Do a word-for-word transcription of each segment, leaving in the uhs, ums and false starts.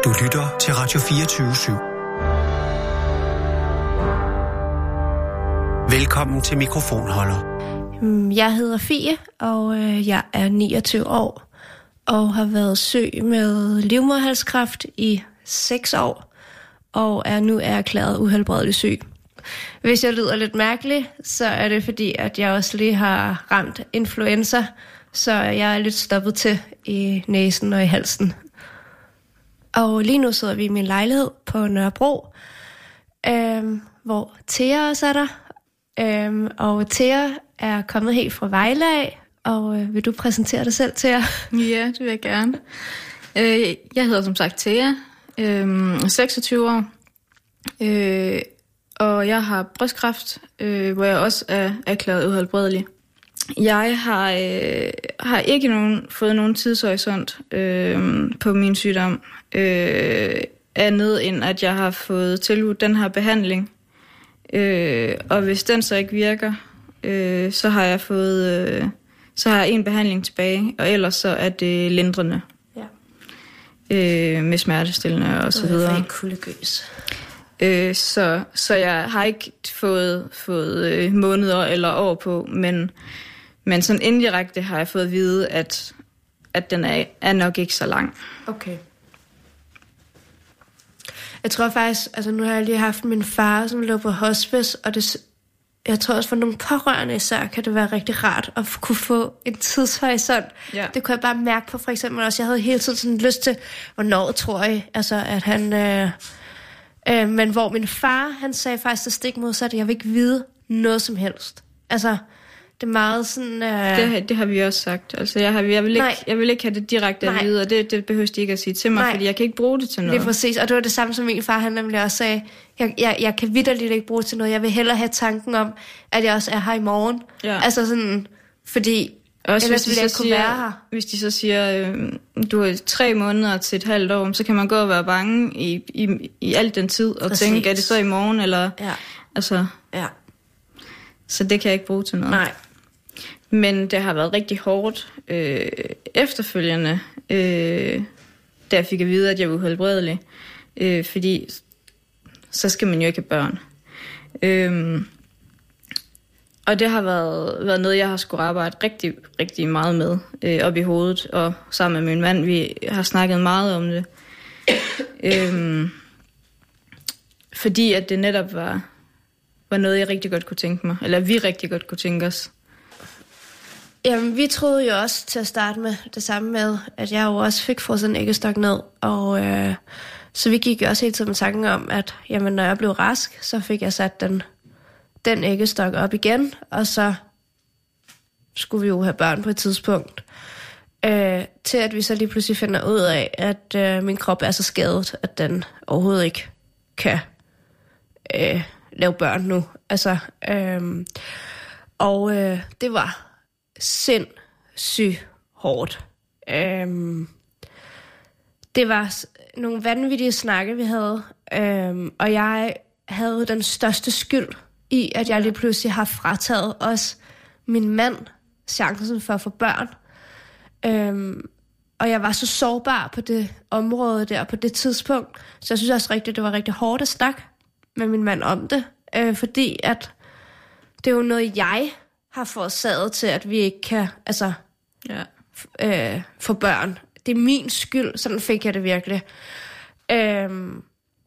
Du lytter til Radio fireogtyve syv. Velkommen til Mikrofonholder. Jeg hedder Fie, og jeg er niogtyve år og har været syg med livmoderhalskræft i seks år og er nu erklæret uhelbredelig syg. Hvis jeg lyder lidt mærkelig, så er det fordi, at jeg også lige har ramt influenza, så jeg er lidt stoppet til i næsen og i halsen. Og lige nu sidder vi i min lejlighed på Nørrebro, øhm, hvor Thea også er der. Øhm, og Thea er kommet helt fra Vejle af, og øh, vil du præsentere dig selv, Thea? Ja, det vil jeg gerne. Øh, jeg hedder som sagt Thea, øh, seksogtyve år, øh, og jeg har brystkræft, øh, hvor jeg også er erklæret uhelbredelig. Jeg har, øh, har ikke nogen, fået nogen tidshorisont øh, på min sygdom, øh, andet end at jeg har fået tilbudt den her behandling. Øh, og hvis den så ikke virker, øh, så har jeg fået, øh, så har jeg en behandling tilbage, og ellers så er det lindrende. Ja. Øh, med smertestillende og så videre. Det er kuldegøs. Øh, så, så jeg har ikke fået, fået øh, måneder eller år på, men, men sådan indirekte har jeg fået at vide, at, at den er, er nok ikke så lang. Okay. Jeg tror faktisk, altså nu har jeg lige haft min far, som lå på hospice, og det, jeg tror også for nogle pårørende især, kan det være rigtig rart at kunne få en tidshorisont. Ja. Det kunne jeg bare mærke på for eksempel også. Jeg havde hele tiden sådan lyst til, hvornår tror jeg, altså at han... Øh, øh, men hvor min far, han sagde faktisk det stik modsat, at jeg vil ikke vide noget som helst. Altså... Det er meget sådan... Øh... Det, det har vi også sagt. Altså, jeg, har, jeg, vil ikke, jeg vil ikke have det direkte at vide, og det, det behøver de ikke at sige til mig, Nej. Fordi jeg kan ikke bruge det til noget. Det er præcis, og det var det samme, som min far han nemlig også sagde. Jeg, jeg, jeg kan vitterligt ikke bruge det til noget. Jeg vil hellere have tanken om, at jeg også er her i morgen. Ja. Altså sådan, fordi... Også hvis de, så siger, hvis de så siger, øh, du har tre måneder til et halvt år, så kan man gå og være bange i, i, i al den tid, og præcis. Tænke, er det så i morgen, eller... Ja. Altså... Ja. Så det kan jeg ikke bruge til noget. Nej. Men det har været rigtig hårdt øh, efterfølgende, øh, da jeg fik at vide, at jeg var uhelbredelig. Øh, fordi så skal man jo ikke have børn. Øh, og det har været, været noget, jeg har skulle arbejde rigtig, rigtig meget med øh, op i hovedet. Og sammen med min mand, vi har snakket meget om det. øh, fordi at det netop var... var noget, jeg rigtig godt kunne tænke mig. Eller vi rigtig godt kunne tænke os. Jamen, vi troede jo også til at starte med det samme med, at jeg jo også fik fået sådan en æggestok ned. Og øh, så vi gik jo også hele tiden med tanken om, at jamen, når jeg blev rask, så fik jeg sat den, den æggestok op igen. Og så skulle vi jo have børn på et tidspunkt. Øh, til at vi så lige pludselig finder ud af, at øh, min krop er så skadet, at den overhovedet ikke kan... Øh, lave børn nu. Altså, øhm, og øh, det var sindssygt hårdt. Øhm, det var nogle vanvittige snakke, vi havde. Øhm, og jeg havde den største skyld i, at jeg lige pludselig har frataget os min mand chancen for at få børn. Øhm, og jeg var så sårbar på det område der, på det tidspunkt. Så jeg synes også rigtigt, det var rigtig hårdt at snakke med min mand om det, øh, fordi at det er jo noget, jeg har forårsaget til, at vi ikke kan altså, ja. øh, få børn. Det er min skyld, sådan fik jeg det virkelig. Øhm,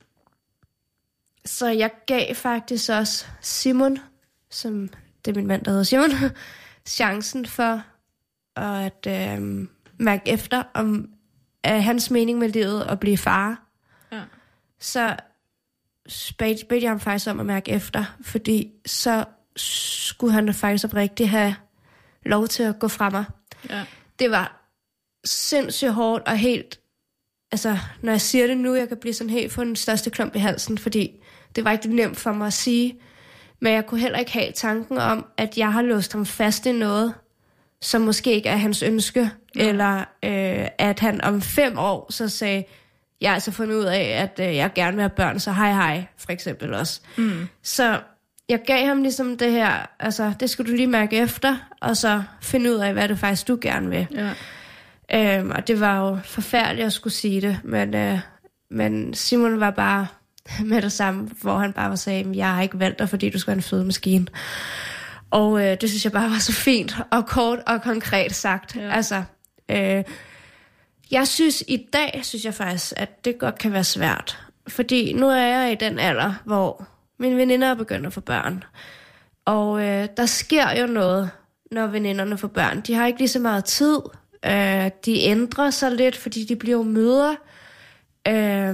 så jeg gav faktisk også Simon, som det er min mand, der hedder Simon, chancen for at øh, mærke efter, om er hans mening med livet at blive far. Ja. Så bedte jeg ham faktisk om at mærke efter, fordi så skulle han faktisk oprigtigt have lov til at gå fra mig. Ja. Det var sindssygt hårdt og helt, altså når jeg siger det nu, jeg kan blive sådan helt få den største klump i halsen, fordi det var ikke nemt for mig at sige, men jeg kunne heller ikke have tanken om, at jeg har låst ham fast i noget, som måske ikke er hans ønske, ja. Eller øh, at han om fem år så sagde, jeg har altså fundet ud af, at øh, jeg gerne vil have børn, så hej hej, for eksempel også. Mm. Så jeg gav ham ligesom det her, altså det skulle du lige mærke efter, og så finde ud af, hvad det faktisk du gerne vil. Ja. Øhm, og det var jo forfærdeligt at skulle sige det, men øh, men Simon var bare med det samme, hvor han bare sagde, jeg har ikke valgt dig, fordi du skal have en fødemaskine. Og øh, det synes jeg bare var så fint og kort og konkret sagt. Ja. Altså, øh, jeg synes i dag, synes jeg faktisk, at det godt kan være svært. Fordi nu er jeg i den alder, hvor mine veninder er begyndt at få børn. Og øh, der sker jo noget, når veninderne får børn. De har ikke lige så meget tid. Øh, de ændrer sig lidt, fordi de bliver mødre. Øh,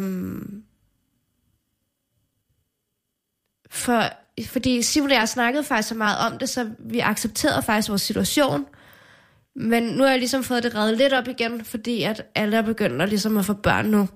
for, fordi Simon og jeg snakkede faktisk så meget om det, så vi accepterede faktisk vores situation. Men nu har jeg ligesom fået det reddet lidt op igen, fordi at alle er begyndt at, ligesom at få børn nu.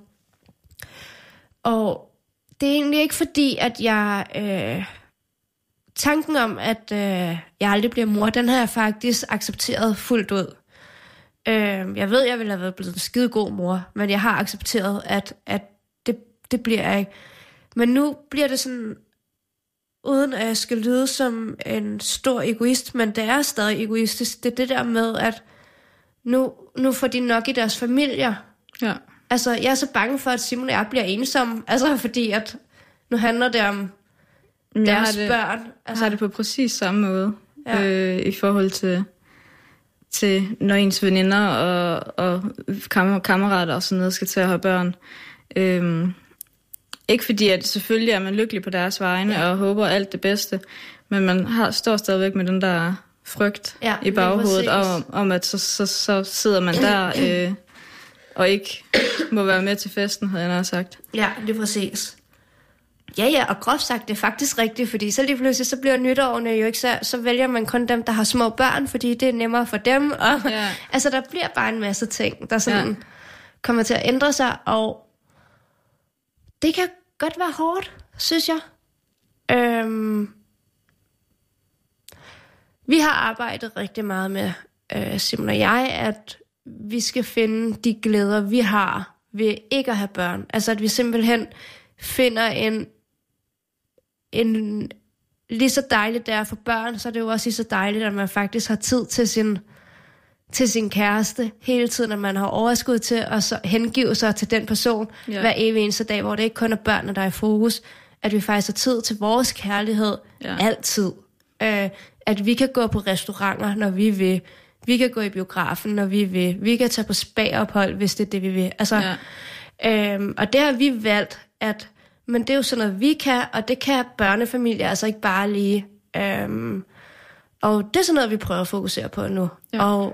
Og det er egentlig ikke fordi, at jeg... Øh, tanken om, at øh, jeg aldrig bliver mor, den har jeg faktisk accepteret fuldt ud. Øh, jeg ved, jeg ville have været blevet en skide god mor, men jeg har accepteret, at, at det, det bliver jeg ikke. Men nu bliver det sådan, uden at jeg skal lyde som en stor egoist, men det er stadig egoistisk. Det er det der med, at nu, nu får de nok i deres familier. Ja. Altså, jeg er så bange for, at Simon og jeg bliver ensomme. Altså, fordi at nu handler det om deres jeg har det, børn. Altså. Jeg har det på præcis samme måde. Ja. Øh, I forhold til, til når ens veninder og, og kammer, kammerater og sådan noget skal til at have børn. Øhm, ikke fordi, at selvfølgelig er man lykkelig på deres vegne ja. og håber alt det bedste, men man har, står stadigvæk med den der frygt ja, i baghovedet om, om, at så, så, så sidder man der øh, og ikke må være med til festen, havde jeg nær sagt. Ja, det er præcis. Ja, ja, og groft sagt, det er faktisk rigtigt, fordi så lige pludselig, så bliver nytårene jo ikke så, så vælger man kun dem, der har små børn, fordi det er nemmere for dem, og ja. altså, der bliver bare en masse ting, der sådan ja. kommer til at ændre sig, og det kan godt være hårdt, synes jeg. Øhm, vi har arbejdet rigtig meget med, øh, Simon og jeg, at vi skal finde de glæder, vi har ved ikke at have børn. Altså, at vi simpelthen finder en, en lige så dejligt der for børn, så er det jo også lige så dejligt, at man faktisk har tid til sin, til sin kæreste hele tiden, at man har overskud til at så hengive sig til den person ja. hver evig eneste dag, hvor det ikke kun er børnene, der er i fokus, at vi faktisk har tid til vores kærlighed ja. altid. Øh, at vi kan gå på restauranter, når vi vil. Vi kan gå i biografen, når vi vil. Vi kan tage på spa-ophold, hvis det er det, vi vil. Altså, ja. øhm, og det har vi valgt, at men det er jo sådan noget, vi kan, og det kan børnefamilier altså ikke bare lige. Øhm, og det er sådan noget, vi prøver at fokusere på nu. Ja. Og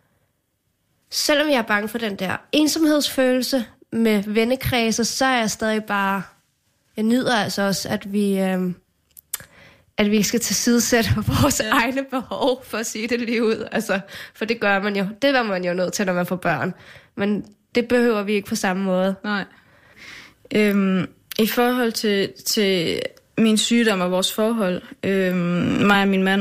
selvom jeg er bange for den der ensomhedsfølelse med vennekredser, så er jeg stadig bare... Jeg nyder altså også, at vi, øhm, at vi skal tilsidesætte vores ja. egne behov, for at sige det lige ud. Altså, for det gør man jo. Det var man jo nødt til, når man får børn. Men det behøver vi ikke på samme måde. Nej. Øhm, I forhold til, til min sygdom og vores forhold, øhm, mig og min mand,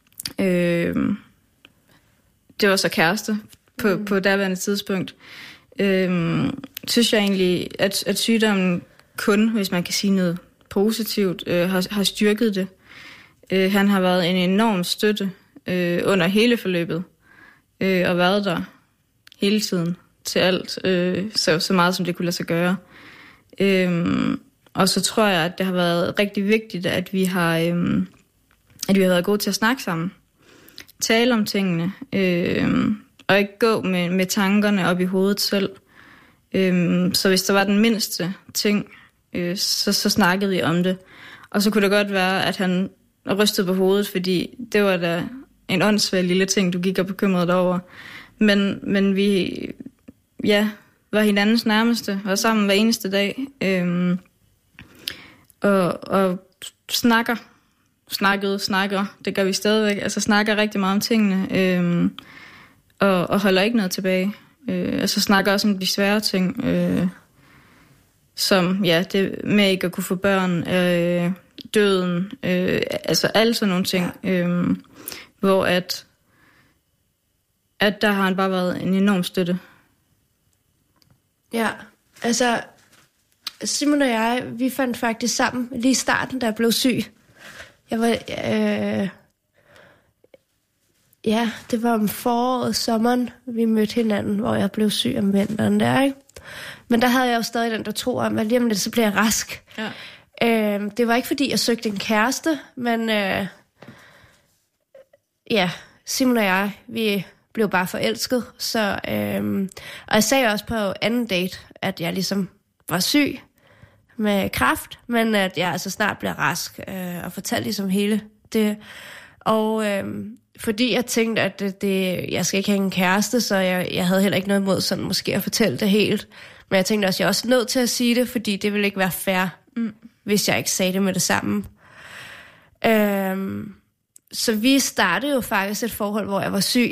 øhm, det var så kæreste på, mm. på derværende tidspunkt, øhm, synes jeg egentlig, at, at sygdommen kun, hvis man kan sige noget positivt, øh, har, har styrket det. Øh, han har været en enorm støtte øh, under hele forløbet, øh, og været der hele tiden til alt, øh, så, så meget som det kunne lade sig gøre. Øhm, og så tror jeg, at det har været rigtig vigtigt, at vi har, øhm, at vi har været gode til at snakke sammen. Tale om tingene, øhm, og ikke gå med, med tankerne op i hovedet selv. Øhm, så hvis der var den mindste ting, øh, så, så snakkede vi om det. Og så kunne det godt være, at han rystede på hovedet, fordi det var da en åndssvag lille ting, du gik og bekymrede dig over. Men, men vi, ja... var hinandens nærmeste, var sammen hver eneste dag, øhm, og, og snakker, snakkede, snakker, det gør vi stadigvæk, altså snakker rigtig meget om tingene, øhm, og, og holder ikke noget tilbage. Øh, altså snakker også om de svære ting, øh, som, ja, det med ikke at kunne få børn, øh, døden, øh, altså alle sådan nogle ting, øh, hvor at, at der har han bare været en enorm støtte. Ja, altså Simon og jeg, vi fandt faktisk sammen lige i starten, da jeg blev syg. Jeg var, øh, ja, det var om foråret, sommeren, vi mødte hinanden, hvor jeg blev syg om vinteren der, ikke? Men der havde jeg jo stadig den der tro om, at lige om lidt, så bliver jeg rask. Ja. Øh, det var ikke, fordi jeg søgte en kæreste, men øh, ja, Simon og jeg, vi blev bare forelsket. Så, øh, og jeg sagde også på anden date, at jeg ligesom var syg med kræft, men at jeg altså snart bliver rask, øh, og fortalte ligesom hele det. Og øh, fordi jeg tænkte, at det, det, jeg skal ikke have en kæreste, så jeg, jeg havde heller ikke noget imod sådan måske at fortælle det helt. Men jeg tænkte også, at jeg er også nødt til at sige det, fordi det ville ikke være fair, mm. hvis jeg ikke sagde det med det samme. Øhm, så vi startede jo faktisk et forhold, hvor jeg var syg.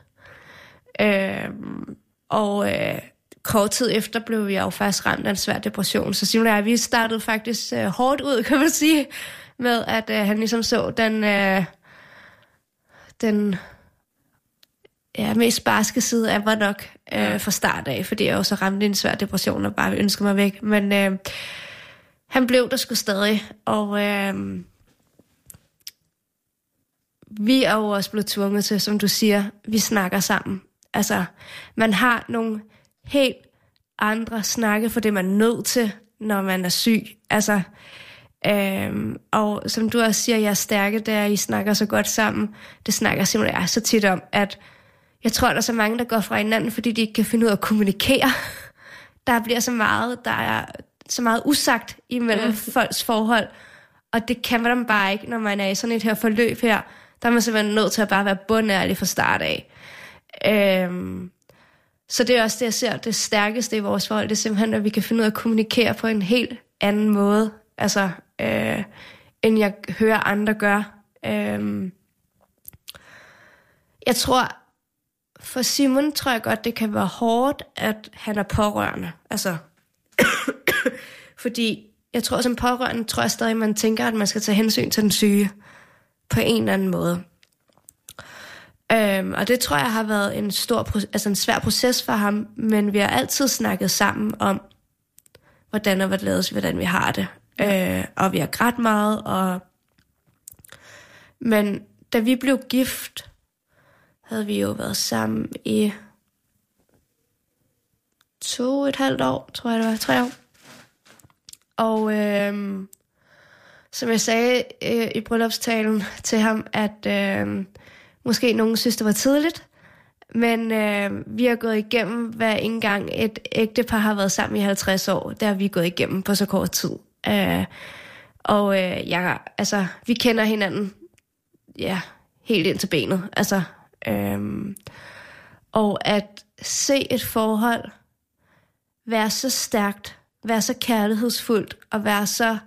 øhm, og øh, kort tid efter blev jeg jo faktisk ramt af en svær depression. Så Simon og jeg, vi startede faktisk øh, hårdt ud, kan man sige, med at øh, han ligesom så den... Øh, den ja, mest barske side af mig nok øh, fra start af, fordi jeg også ramte i en svær depression og bare ønskede mig væk. Men øh, han blev der sgu stadig, og øh, vi er jo også blevet tvunget til, som du siger, vi snakker sammen. Altså, man har nogle helt andre snakke, for det man er nødt til, når man er syg. Altså, Øhm, og som du også siger, jeg er stærke, der I snakker så godt sammen. Det snakker jeg simpelthen så tit om, at jeg tror, der er så mange, der går fra hinanden, fordi de ikke kan finde ud af at kommunikere. Der bliver så meget, der er så meget usagt imellem ja. folks forhold, og det kan man bare ikke, når man er i sådan et her forløb her. Der er man simpelthen nødt til at bare være bundærlig fra start af. Øhm, så det er også det, jeg ser, det stærkeste i vores forhold, det er simpelthen, at vi kan finde ud af at kommunikere på en helt anden måde. Altså, øh, end jeg hører andre gøre. Øh, jeg tror, for Simon tror jeg godt, det kan være hårdt, at han er pårørende. Altså, fordi jeg tror, som pårørende, tror jeg stadig, man tænker, at man skal tage hensyn til den syge på en eller anden måde. Øh, og det tror jeg har været en stor, altså en svær proces for ham, men vi har altid snakket sammen om, hvordan og hvorledes, hvordan vi har det. Øh, og vi har grædt meget, og men da vi blev gift, havde vi jo været sammen i to et halvt år, tror jeg det var, tre år. Og øh, som jeg sagde øh, i bryllupstalen til ham, at øh, måske nogen synes, det var tidligt, men øh, vi har gået igennem, hvad ikke engang et ægtepar har været sammen i halvtreds år. Der har vi gået igennem på så kort tid. Uh, og uh, jeg, altså, vi kender hinanden, ja, helt ind til benet. Altså, øhm, og at se et forhold være så stærkt, være så kærlighedsfuldt og være så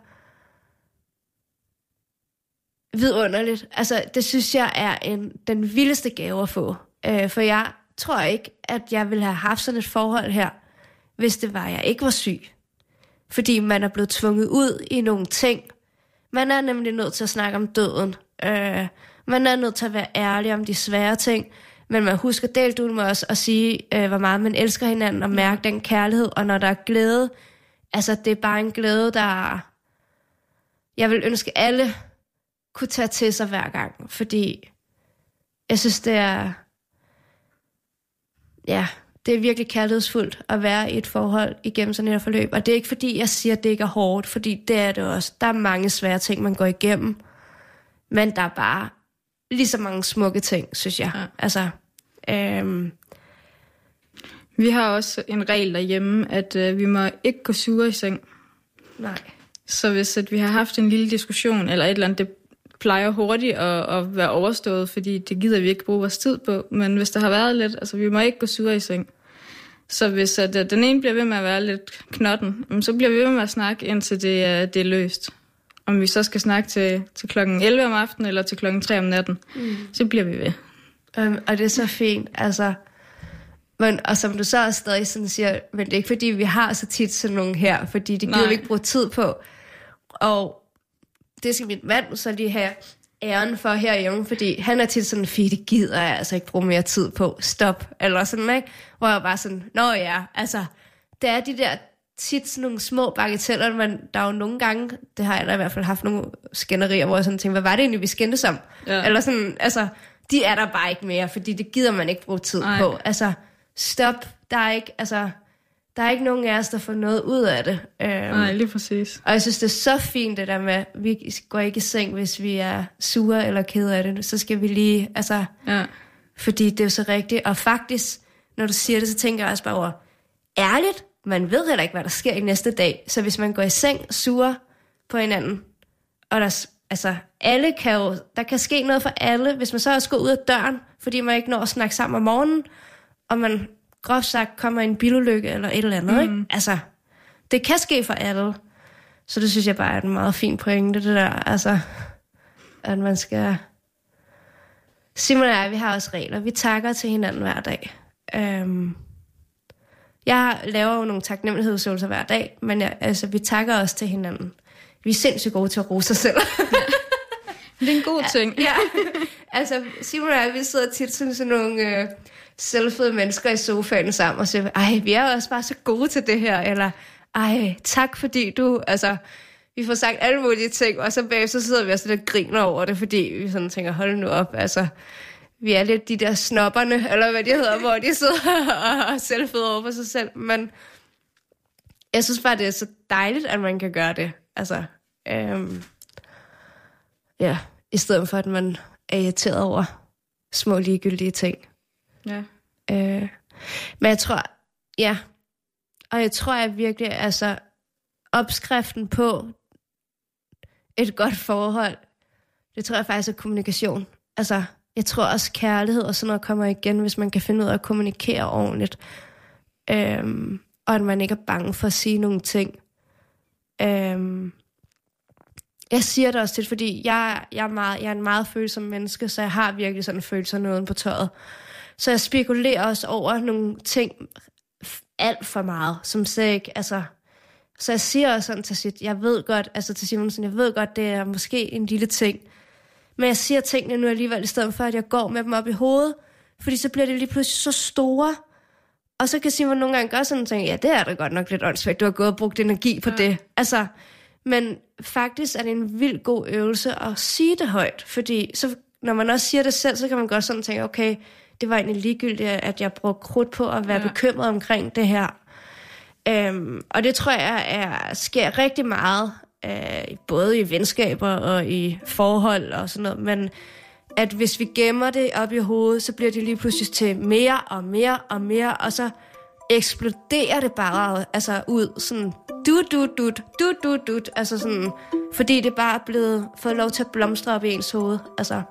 vidunderligt. Altså, det synes jeg er en, den vildeste gave at få. Uh, for jeg tror ikke, at jeg ville have haft sådan et forhold her, hvis det var, at jeg ikke var syg. Fordi man er blevet tvunget ud i nogle ting. Man er nemlig nødt til at snakke om døden. Øh, man er nødt til at være ærlig om de svære ting. Men man husker delt ud med os at sige, øh, hvor meget man elsker hinanden og mærke den kærlighed. Og når der er glæde, altså det er bare en glæde, der jeg vil ønske alle kunne tage til sig hver gang. Fordi jeg synes, det er ja, det er virkelig kærlighedsfuldt at være i et forhold igennem sådan et forløb. Og det er ikke fordi, jeg siger, at det ikke er hårdt, fordi det er det også. Der er mange svære ting, man går igennem. Men der er bare lige så mange smukke ting, synes jeg. Ja. Altså, øhm... Vi har også en regel derhjemme, at øh, vi må ikke gå sure i seng. Nej. Så hvis at vi har haft en lille diskussion, eller et eller andet, det plejer hurtigt at, at være overstået, fordi det gider vi ikke bruge vores tid på. Men hvis der har været lidt, altså vi må ikke gå sure i seng. Så hvis at, at den ene bliver ved med at være lidt knotten, så bliver vi ved med at snakke, indtil det, det er løst. Om vi så skal snakke til, til klokken elleve om aftenen, eller til klokken tre om natten, mm. så bliver vi ved. Um, og det er så fint, altså. Men, og som du så også stadig sådan siger, men det er ikke fordi, vi har så tit sådan nogle her, fordi det giver vi ikke bruge tid på. Og det skal min mand så lige have æren for herhjemme, fordi han er tit sådan, fint, det gider jeg altså ikke bruge mere tid på, stop, eller sådan, ikke? Hvor jeg bare sådan, nå ja, altså, det er de der tit sådan nogle små bagateller, men der er jo nogle gange, det har jeg da i hvert fald haft nogle skænderier, hvor jeg sådan tænker, hvad var det egentlig, vi skændtes om? Ja. Eller sådan, altså, de er der bare ikke mere, fordi det gider man ikke bruge tid Ej. på. Altså, stop, der er ikke, altså, der er ikke nogen af os, der får noget ud af det. Øhm, Nej, lige præcis. Og jeg synes, det er så fint, det der med, at vi går ikke i seng, hvis vi er sure eller kede af det. Så skal vi lige, altså, ja. Fordi det er jo så rigtigt. Og faktisk, når du siger det, så tænker jeg også bare over, ærligt, man ved heller ikke, hvad der sker i næste dag. Så hvis man går i seng sure på hinanden, og der, altså, alle kan jo, der kan ske noget for alle, hvis man så også går ud af døren, fordi man ikke når at snakke sammen om morgenen, og man groft sagt kommer i en bilulykke eller et eller andet, mm. ikke? Altså, det kan ske for alle. Så det synes jeg bare er en meget fin pointe, det der, altså, at man skal... Simon og jeg, vi har også regler. Vi takker til hinanden hver dag. Øhm, jeg laver jo nogle taknemmelighedsøvelser hver dag, men jeg, altså, vi takker også til hinanden. Vi er sindssygt gode til at rose os selv. Det er en god ting. Ja, altså Simon og jeg, vi sidder tit som sådan nogle øh, selvfede mennesker i sofaen sammen og siger, ej, vi er også bare så gode til det her, eller ej, tak fordi du, altså, vi får sagt alle mulige ting, og så bagefter så sidder vi også lidt og griner over det, fordi vi sådan tænker, hold nu op, altså, vi er lidt de der snopperne, eller hvad de hedder, hvor de sidder og er selvfede over for sig selv, men jeg synes bare, det er så dejligt, at man kan gøre det, altså, øhm, ja, i stedet for, at man er irriteret over små ligegyldige ting. Ja. Øh, men jeg tror, ja, og jeg tror, at virkelig, altså, opskriften på et godt forhold, det tror jeg faktisk er kommunikation. Altså, jeg tror også kærlighed og sådan noget kommer igen, hvis man kan finde ud af at kommunikere ordentligt. Øhm, og at man ikke er bange for at sige nogle ting. Øhm, jeg siger det også tit, fordi jeg, jeg, er meget, jeg er en meget følsom menneske, så jeg har virkelig sådan følelser noget på tøjet. Så jeg spekulerer også over nogle ting alt for meget, som siger ikke, altså... Så jeg siger også sådan til sit, jeg ved godt, altså til Simonsen, jeg ved godt, det er måske en lille ting. Men jeg siger tingene nu alligevel, i stedet for, at jeg går med dem op i hovedet. Fordi så bliver det lige pludselig så store. Og så kan Simon nogle gange gøre sådan, og tænke, ja, det er da godt nok lidt åndssvagt, du har gået og brugt energi på ja. det. Altså, men faktisk er det en vild god øvelse at sige det højt. Fordi så, når man også siger det selv, så kan man godt sådan tænke, okay, det var egentlig ligegyldigt, at jeg brugte krudt på at være ja. bekymret omkring det her. Øhm, og det tror jeg er, sker rigtig meget, øh, både i venskaber og i forhold og sådan noget, men at hvis vi gemmer det op i hovedet, så bliver det lige pludselig til mere og mere og mere, og så eksploderer det bare altså ud sådan du du du du du du altså sådan, fordi det bare er blevet fået lov til at blomstre op i ens hoved, altså.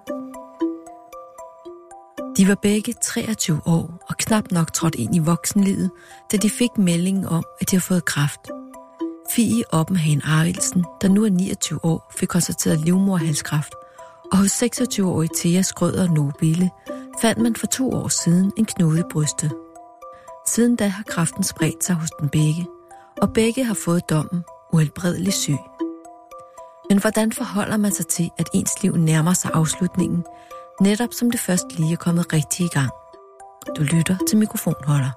De var begge treogtyve år og knap nok trådt ind i voksenlivet, da de fik meldingen om, at de havde fået kræft. Fie Oppenhagen Arildsen, der nu er niogtyve år, fik konstateret livmoderhalskræft, og hos seksogtyve-årige Thea Skrøder Nobile fandt man for to år siden en knude i brystet. Siden da har kræften spredt sig hos den begge, og begge har fået dommen uhelbredelig syg. Men hvordan forholder man sig til, at ens liv nærmer sig afslutningen, netop som det først lige er kommet rigtig i gang? Du lytter til Mikrofonholder.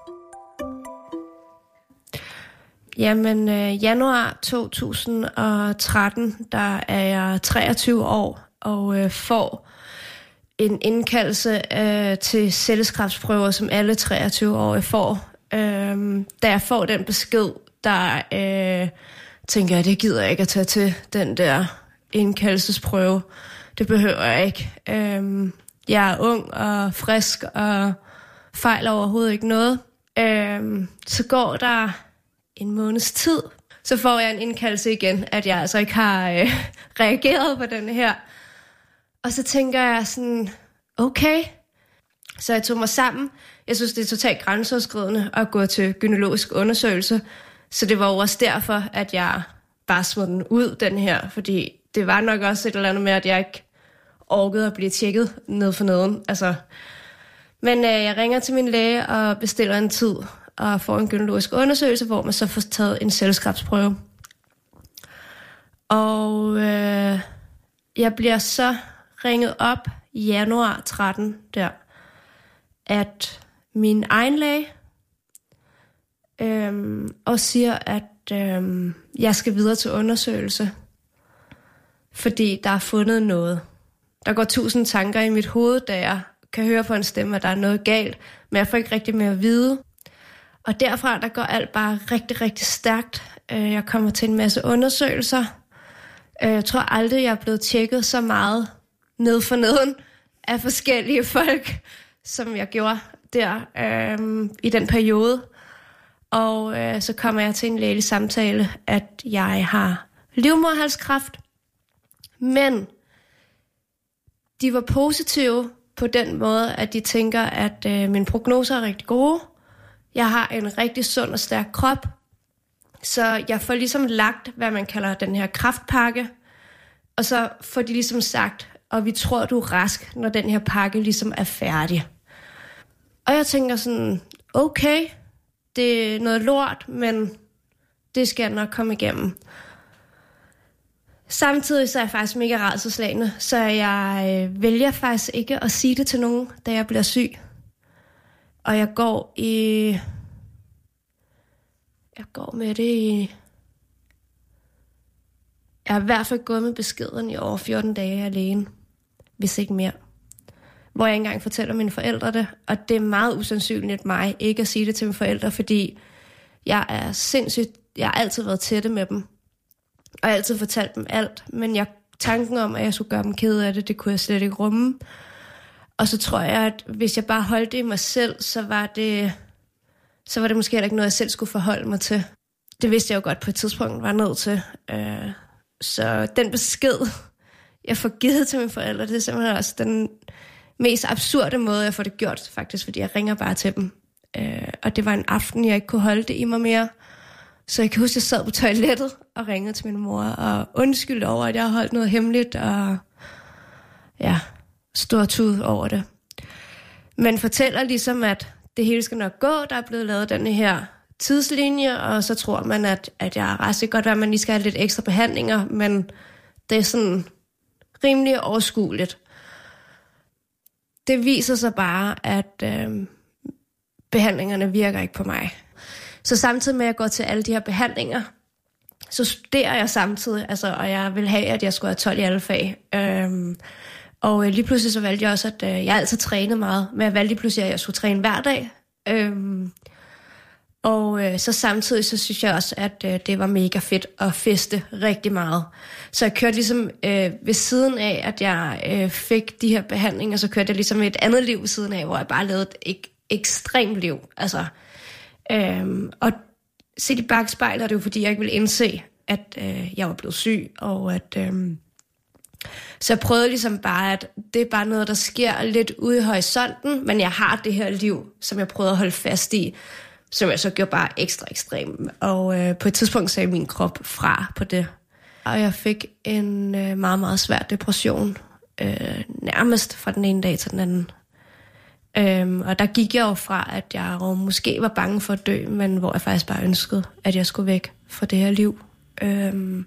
Jamen, øh, januar to tusind og tretten, der er jeg treogtyve år og øh, får en indkaldelse øh, til celleskræftprøver, som alle treogtyve-årige får. Øh, da jeg får den besked, der øh, tænker jeg, det gider jeg ikke at tage til den der indkaldelsesprøve. Det behøver jeg ikke. Øh, jeg er ung og frisk og fejler overhovedet ikke noget. Øh, så går der en måneds tid, så får jeg en indkaldelse igen, at jeg altså ikke har øh, reageret på den her. Og så tænker jeg sådan, okay. Så jeg tog mig sammen. Jeg synes, det er totalt grænseoverskridende at gå til gynækologisk undersøgelse. Så det var også derfor, at jeg bare smed den ud, den her. Fordi det var nok også et eller andet med, at jeg ikke orkede at blive tjekket ned for neden. Altså. Men øh, jeg ringer til min læge og bestiller en tid og får en gynækologisk undersøgelse, hvor man så får taget en celleskræftprøve. Og øh, jeg bliver så ringet op i januar tretten der, at min egen læge øh, og siger, at øh, jeg skal videre til undersøgelse, fordi der er fundet noget. Der går tusind tanker i mit hoved, da jeg kan høre på en stemme, at der er noget galt, men jeg får ikke rigtig mere at vide. Og derfra, der går alt bare rigtig, rigtig stærkt. Jeg kommer til en masse undersøgelser. Jeg tror aldrig, jeg er blevet tjekket så meget ned for neden af forskellige folk, som jeg gjorde der øh, i den periode. Og øh, så kommer jeg til en lægelig samtale, at jeg har livmoderhalskræft. Men de var positive på den måde, at de tænker, at øh, mine prognoser er rigtig gode. Jeg har en rigtig sund og stærk krop. Så jeg får ligesom lagt, hvad man kalder den her kræftpakke. Og så får de ligesom sagt, og vi tror, du er rask, når den her pakke ligesom er færdig. Og jeg tænker sådan, okay, det er noget lort, men det skal jeg nok komme igennem. Samtidig så er jeg faktisk mega rædselsslagne, så jeg øh, vælger faktisk ikke at sige det til nogen, da jeg bliver syg. Og jeg går i... Jeg går med det i... Jeg har i hvert fald gået med beskeden i over fjorten dage alene, hvis ikke mere. Hvor jeg ikke engang fortæller mine forældre det, og det er meget usandsynligt mig ikke at sige det til mine forældre, fordi jeg er sindssygt... Jeg har altid været tætte med dem, og jeg har altid fortalt dem alt, men jeg, tanken om, at jeg skulle gøre dem kede af det, det kunne jeg slet ikke rumme. Og så tror jeg, at hvis jeg bare holdt det i mig selv, så var det, så var det måske heller ikke noget, jeg selv skulle forholde mig til. Det vidste jeg jo godt på et tidspunkt, var nødt til. Så den besked, jeg får givet til mine forældre, det er simpelthen også den mest absurde måde, jeg får det gjort, faktisk, fordi jeg ringer bare til dem. Og det var en aften, jeg ikke kunne holde det i mig mere. Så jeg kan huske, at jeg sad på toilettet og ringede til min mor og undskyldte over, at jeg har holdt noget hemmeligt, og ja, stor tud over det. Men fortæller ligesom, at det hele skal nok gå. Der er blevet lavet den her tidslinje, og så tror man, at, at jeg er rask. Det kan godt være, at man lige skal have lidt ekstra behandlinger, men det er sådan rimelig overskueligt. Det viser sig bare, at øh, behandlingerne virker ikke på mig. Så samtidig med, at jeg går til alle de her behandlinger, så studerer jeg samtidig, altså, og jeg vil have, at jeg skulle have tolv i alle fag. Øhm, og lige pludselig så valgte jeg også, at øh, jeg altid trænede meget, men jeg valgte lige pludselig, at jeg skulle træne hver dag. Øhm, og øh, så samtidig så synes jeg også, at øh, det var mega fedt at feste rigtig meget. Så jeg kørte ligesom øh, ved siden af, at jeg øh, fik de her behandlinger, så kørte jeg ligesom et andet liv ved siden af, hvor jeg bare lavede et ek- ekstremt liv. Altså, Øhm, og set i bagspejlet er det jo, fordi jeg ikke ville indse, at øh, jeg var blevet syg, og at øh, så jeg prøvede ligesom bare, at det er bare noget, der sker lidt ude i horisonten, men jeg har det her liv, som jeg prøvede at holde fast i, som jeg så gjorde bare ekstra ekstrem. Og øh, på et tidspunkt sagde min krop fra på det. Og jeg fik en øh, meget, meget svær depression, øh, nærmest fra den ene dag til den anden. Øhm, og der gik jeg jo fra, at jeg måske var bange for at dø, men hvor jeg faktisk bare ønskede, at jeg skulle væk fra det her liv. Øhm,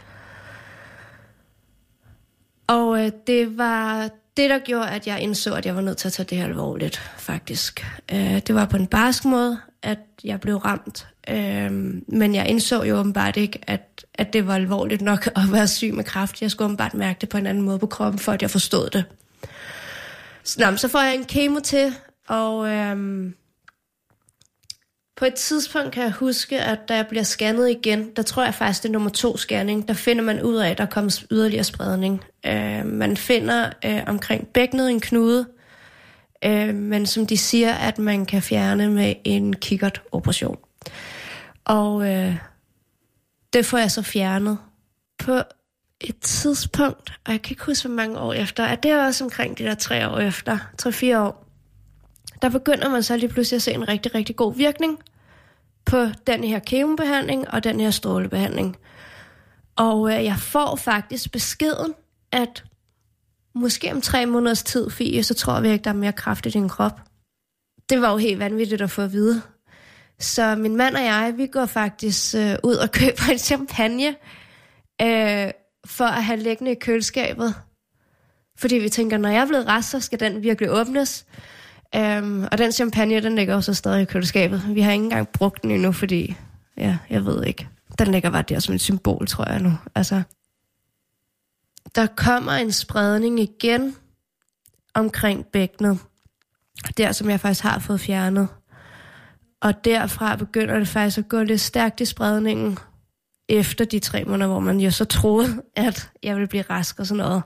og øh, det var det, der gjorde, at jeg indså, at jeg var nødt til at tage det her alvorligt, faktisk. Øh, det var på en barsk måde, at jeg blev ramt. Øh, men jeg indså jo åbenbart ikke, at, at det var alvorligt nok at være syg med kræft. Jeg skulle åbenbart mærke det på en anden måde på kroppen, for at jeg forstod det. Så, så får jeg en kemo til, og øhm, på et tidspunkt kan jeg huske, at da jeg bliver scannet igen, der tror jeg faktisk, det er nummer to scanning, der finder man ud af, at der kommer yderligere spredning. Øh, man finder øh, omkring bækkenet en knude, øh, men som de siger, at man kan fjerne med en kikkertoperation. Og øh, det får jeg så fjernet på et tidspunkt, og jeg kan ikke huske, hvor mange år efter, at det er også omkring de der tre år efter, tre-fire år, der begynder man så lige pludselig at se en rigtig, rigtig god virkning på den her kemobehandling og den her strålebehandling. Og øh, jeg får faktisk beskeden, at måske om tre måneders tid, Fie, så tror jeg ikke, der er mere kraft i din krop. Det var jo helt vanvittigt at få at vide. Så min mand og jeg, vi går faktisk øh, ud og køber en champagne, øh, for at have liggende i køleskabet. Fordi vi tænker, når jeg er blevet rask, så skal den virkelig åbnes. Um, og den champagne, den ligger også stadig i køleskabet. Vi har ikke engang brugt den endnu, fordi, ja, jeg ved ikke. Den ligger bare der som et symbol, tror jeg nu. Altså, der kommer en spredning igen omkring bækkenet. Der, som jeg faktisk har fået fjernet. Og derfra begynder det faktisk at gå lidt stærkt i spredningen, efter de tre måneder, hvor man jo så troede, at jeg ville blive rask og sådan noget.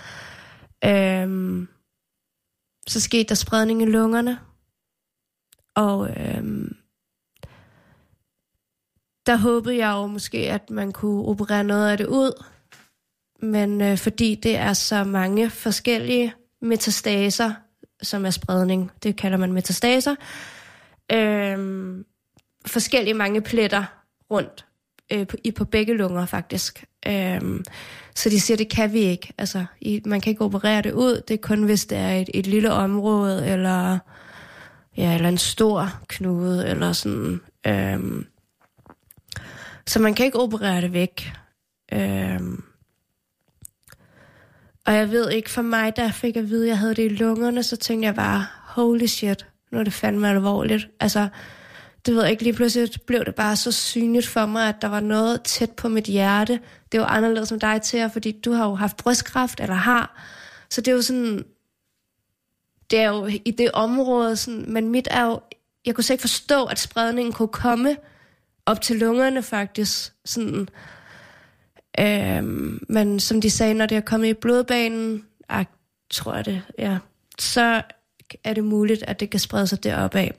Øhm, så skete der spredning i lungerne, og øhm, der håbede jeg jo måske, at man kunne operere noget af det ud, men øh, fordi det er så mange forskellige metastaser, som er spredning, det kalder man metastaser, øhm, forskellige mange pletter rundt øh, på, i, på begge lunger faktisk. Øhm, så de siger, det kan vi ikke. Altså, i, man kan ikke operere det ud, det er kun hvis det er et, et lille område, eller, ja, eller en stor knude, eller sådan. Øhm, så man kan ikke operere det væk. Øhm, og jeg ved ikke, for mig, der fik jeg at vide, at jeg havde det i lungerne, så tænkte jeg bare, holy shit, nu er det fandme alvorligt. Altså, det ved jeg ikke, lige pludselig blev det bare så synligt for mig, at der var noget tæt på mit hjerte. Det var anderledes som dig, Thea, fordi du har jo haft brystkræft, eller har. Så det er jo sådan, det er jo i det område, sådan, men mit er jo, jeg kunne slet ikke forstå, at spredningen kunne komme op til lungerne faktisk. Sådan, øhm, men som de sagde, når det er kommet i blodbanen, ah, tror jeg det, ja, så er det muligt, at det kan sprede sig deroppe af.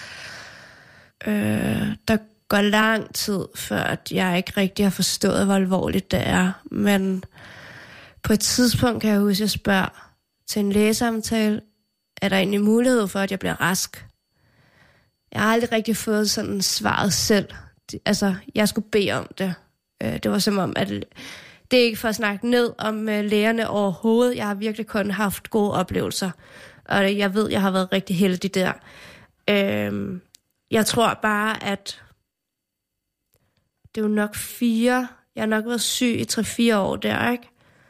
Øh, der går lang tid, før at jeg ikke rigtig har forstået, hvor alvorligt det er. Men på et tidspunkt kan jeg huske, at jeg spørger til en lægesamtale, er der egentlig mulighed for, at jeg bliver rask? Jeg har aldrig rigtig fået sådan svaret selv. Altså, jeg skulle bede om det. Øh, det var som om, at det er ikke for at snakke ned om øh, lægerne overhovedet. Jeg har virkelig kun haft gode oplevelser. Og jeg ved, jeg har været rigtig heldig der. Øh, Jeg tror bare, at det er jo nok fire... Jeg har nok været syg i tre-fire år der, ikke?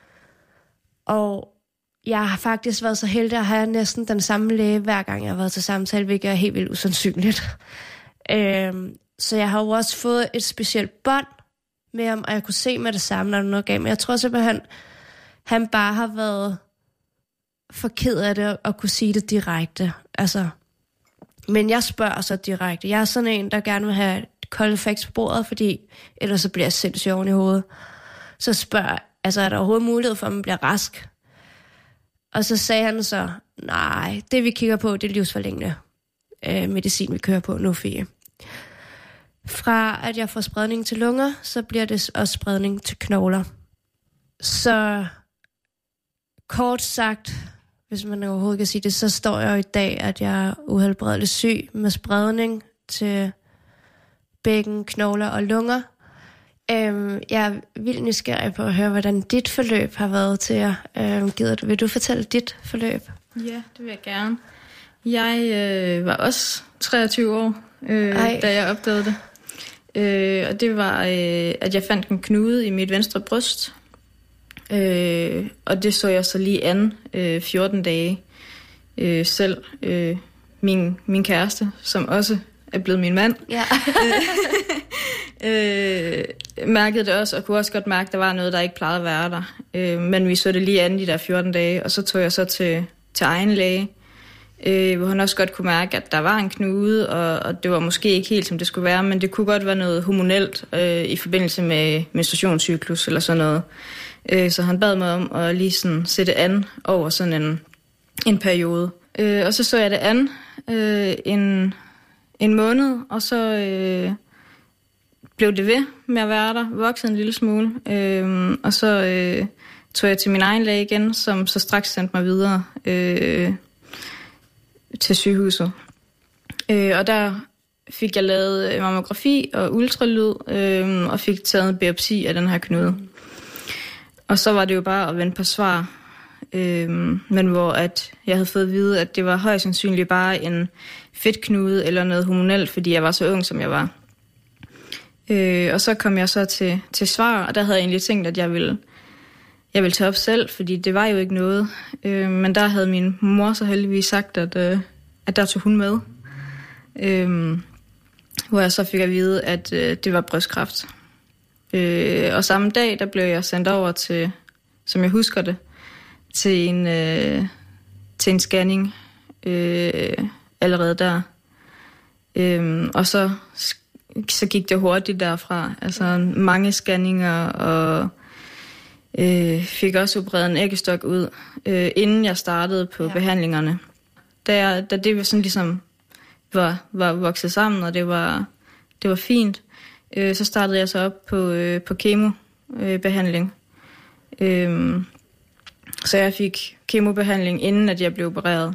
Og jeg har faktisk været så heldig at have næsten den samme læge, hver gang jeg har været til samtale, hvilket er helt vildt usandsynligt. øhm, så jeg har jo også fået et specielt bånd med ham, og jeg kunne se med det samme, når der noget gav. Men jeg tror simpelthen, han bare har været for ked af det, at kunne sige det direkte. Altså... Men jeg spørger så direkte. Jeg er sådan en, der gerne vil have et koldt facts på bordet, fordi ellers så bliver jeg sindssygt oven i hovedet. Så spørger altså er der overhovedet mulighed for, at man bliver rask? Og så sagde han så, nej, det vi kigger på, det er livsforlængende øh, medicin, vi kører på nu, Fie. Fra at jeg får spredning til lunger, så bliver det også spredning til knogler. Så kort sagt... Hvis man overhovedet kan sige det, så står jeg jo i dag, at jeg er uhelbredeligt syg med spredning til bækken, knogler og lunger. Øhm, jeg er vildt nysgerrig på at høre, hvordan dit forløb har været til jer. Øhm, gider du, vil du fortælle dit forløb? Ja, det vil jeg gerne. Jeg øh, var også treogtyve år, øh, da jeg opdagede det. Øh, og det var, øh, at jeg fandt en knude i mit venstre bryst. Øh, og det så jeg så lige an øh, fjorten dage øh, selv. Øh, min, min kæreste, som også er blevet min mand, ja. øh, mærkede det også, og kunne også godt mærke, at der var noget, der ikke plejede at være der. Øh, men vi så det lige an de der fjorten dage, og så tog jeg så til, til egen læge, øh, hvor han også godt kunne mærke, at der var en knude, og, og det var måske ikke helt, som det skulle være, men det kunne godt være noget hormonelt øh, i forbindelse med menstruationscyklus eller sådan noget. Så han bad mig om at lige sådan sætte an over sådan en, en periode. Øh, og så så jeg det an øh, en, en måned, og så øh, blev det ved med at være der, voksede en lille smule. Øh, og så øh, tog jeg til min egen læge igen, som så straks sendte mig videre øh, til sygehuset. Øh, og der fik jeg lavet mammografi og ultralyd, øh, og fik taget en biopsi af den her knude. Og så var det jo bare at vente på svar, øhm, men hvor at jeg havde fået at vide, at det var højst sandsynligt bare en fedtknude eller noget hormonelt, fordi jeg var så ung, som jeg var. Øh, og så kom jeg så til, til svar, og der havde jeg egentlig tænkt, at jeg ville, jeg ville tage op selv, fordi det var jo ikke noget. Øh, men der havde min mor så heldigvis sagt, at, øh, at der tog hun med. Øh, hvor jeg så fik at vide, at øh, det var brystkræft. Øh, og samme dag, der blev jeg sendt over til, som jeg husker det, til en, øh, til en scanning øh, allerede der. Øhm, og så, så gik det hurtigt derfra. Altså mange scanninger, og øh, fik også opereret en æggestok ud, øh, inden jeg startede på ja. behandlingerne. Da, jeg, da det sådan ligesom var, var vokset sammen, og det var, det var fint, øh, så startede jeg så op på, øh, på kemobehandling. Øh, så jeg fik kemobehandling, inden at jeg blev opereret.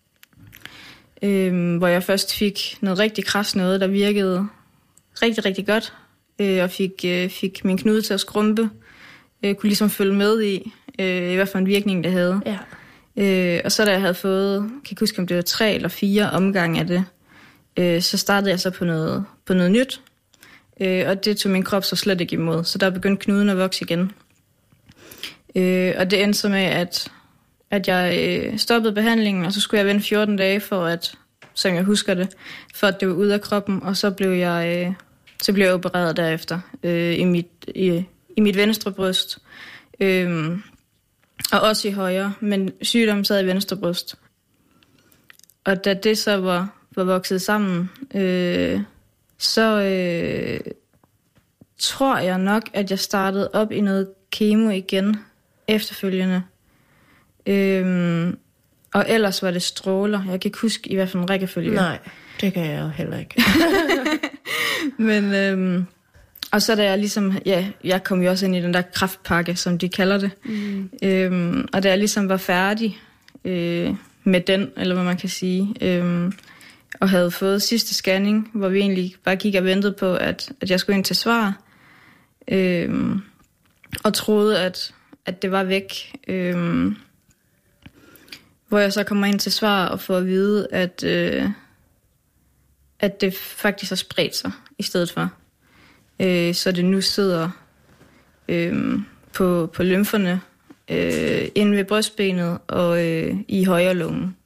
Øh, hvor jeg først fik noget rigtig kraft noget, der virkede rigtig, rigtig godt. Øh, og fik, øh, fik min knude til at skrumpe. Øh, kunne ligesom følge med i, øh, i hvad for en virkning det havde. Ja. Øh, og så da jeg havde fået, kan jeg ikke huske, om det var tre eller fire omgange af det, øh, så startede jeg så på noget, på noget nyt. Øh, og det tog min krop så slet ikke imod. Så der begyndte knuden at vokse igen. Øh, og det endte så med, at, at jeg øh, stoppede behandlingen, og så skulle jeg vente fjorten dage for at, som jeg husker det, for at det var ude af kroppen. Og så blev jeg, øh, så blev jeg opereret derefter øh, i, mit, i, i mit venstre bryst. Øh, og også i højre, men sygdommen sad i venstre bryst. Og da det så var, var vokset sammen, øh, så øh, tror jeg nok, at jeg startede op i noget kemo igen efterfølgende. Øhm, og ellers var det stråler. Jeg kan ikke huske i hvert fald en rækkefølge. Nej, det kan jeg jo heller ikke. Men, øhm, og så da jeg ligesom, ja, jeg kom jo også ind i den der kræftpakke, som de kalder det. Mm. Øhm, og da jeg ligesom var færdig øh, med den, eller hvad man kan sige, øh, og havde fået sidste scanning, hvor vi egentlig bare gik og ventede på, at, at jeg skulle ind til svar, øh, og troede, at, at det var væk. Øh, hvor jeg så kommer ind til svar og får at vide, at, øh, at det faktisk har spredt sig i stedet for. Øh, så det nu sidder øh, på, på lymferne, øh, inde ved brystbenet og øh, i højre lunge.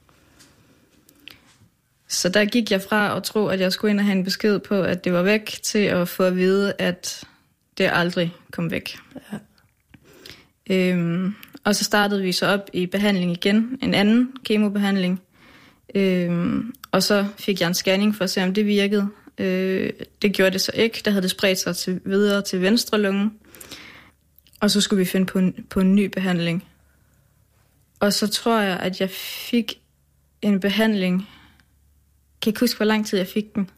Så der gik jeg fra at tro, at jeg skulle ind og have en besked på, at det var væk, til at få at vide, at det aldrig kom væk. Ja. Øhm, og så startede vi så op i behandling igen, en anden kemobehandling. Øhm, og så fik jeg en scanning for at se, om det virkede. Øh, det gjorde det så ikke. Der havde det spredt sig til, videre til venstre lunge. Og så skulle vi finde på en, på en ny behandling. Og så tror jeg, at jeg fik en behandling. Jeg kan ikke huske, hvor lang tid jeg fik den.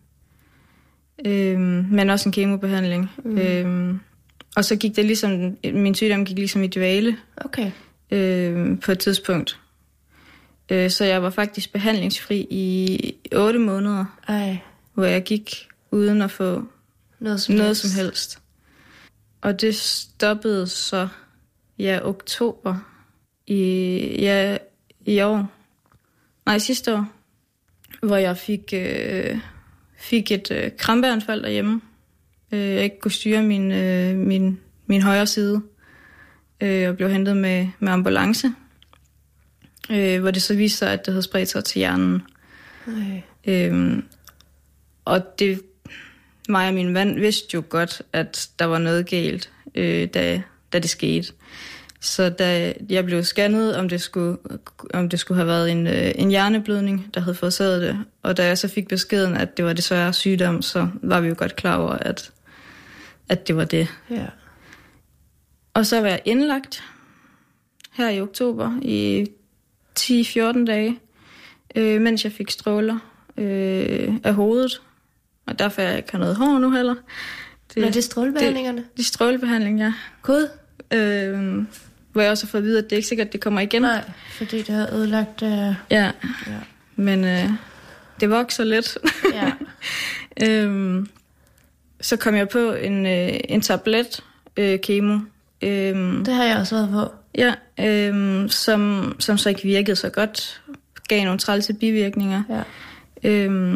Øhm, men også en kemobehandling. Mm. Øhm, og så gik det ligesom, min sygdom gik ligesom i dvale. Okay. Øhm, på et tidspunkt. Øh, så jeg var faktisk behandlingsfri i otte måneder. Ej. Hvor jeg gik uden at få noget som, noget helst. som helst. Og det stoppede så, ja, oktober i, ja, i år. Nej, sidste år. Hvor jeg fik, øh, fik et øh, krampeanfald derhjemme. Øh, jeg ikke kunne styre min, øh, min, min højre side. Øh, og blev hentet med, med ambulance. Øh, hvor det så viste sig, at det havde spredt sig til hjernen. Øh, og det, mig og min mand vidste jo godt, at der var noget galt, øh, da, da det skete. Så da jeg blev scannet, om det skulle, om det skulle have været en, en hjerneblødning, der havde forårsaget det, og da jeg så fik beskeden, at det var desværre sygdom, så var vi jo godt klar over, at, at det var det. Ja. Og så var jeg indlagt her i oktober i ti til fjorten dage, øh, mens jeg fik stråler øh, af hovedet. Og derfor jeg ikke har noget hår nu heller. Det, Nå, det er strålebehandlingerne? Det, det er strålebehandling, ja. God. Øh, hvor jeg også har fået at vide, at det er ikke sikkert, at det kommer igen. Nej, fordi det har ødelagt... Øh... Ja. ja, men øh, det vokser lidt. Ja. øh, så kom jeg på en, øh, en tablet øh, kemo. Øh, det har jeg også været på. Ja, øh, som, som så ikke virkede så godt. Gav nogle trælse bivirkninger. Ja. Øh,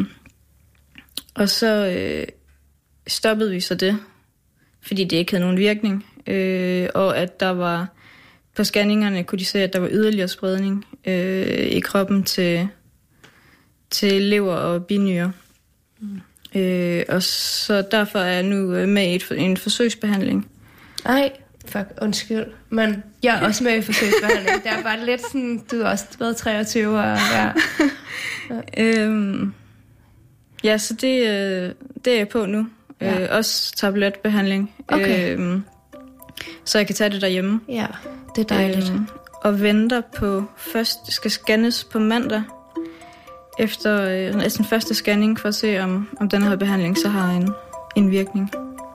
og så øh, stoppede vi så det, fordi det ikke havde nogen virkning. Øh, og at der var, på scanningerne kunne de se, at der var yderligere spredning øh, i kroppen til, til lever og binyre. Mm. Øh, og så derfor er jeg nu med i et, en forsøgsbehandling. Ej, fuck, undskyld. Men jeg er også med i forsøgsbehandling. Det er bare lidt sådan, du er også været treogtyve og ja. øhm, Ja, så det, øh, det er jeg på nu. Ja. Øh, også tabletbehandling. Okay. Øh, så jeg kan tage det derhjemme. Ja, det er dejligt. Øh, og venter på først, skal scannes på mandag. Efter øh, den første scanning for at se, om, om den her behandling så har en, en virkning.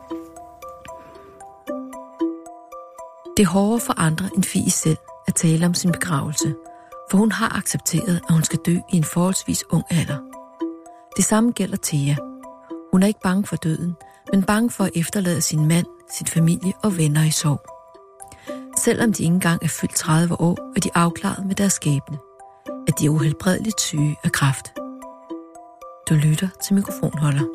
Det er hårdere for andre end Fie selv at tale om sin begravelse, for hun har accepteret, at hun skal dø i en forholdsvis ung alder. Det samme gælder Thea. Hun er ikke bange for døden, men bange for at efterlade sin mand, sin familie og venner i sorg. Selvom de ikke engang er fyldt tredive år, er de afklaret med deres skæbne, at de er uhelbredeligt syge af kræft. Du lytter til Mikrofonholder.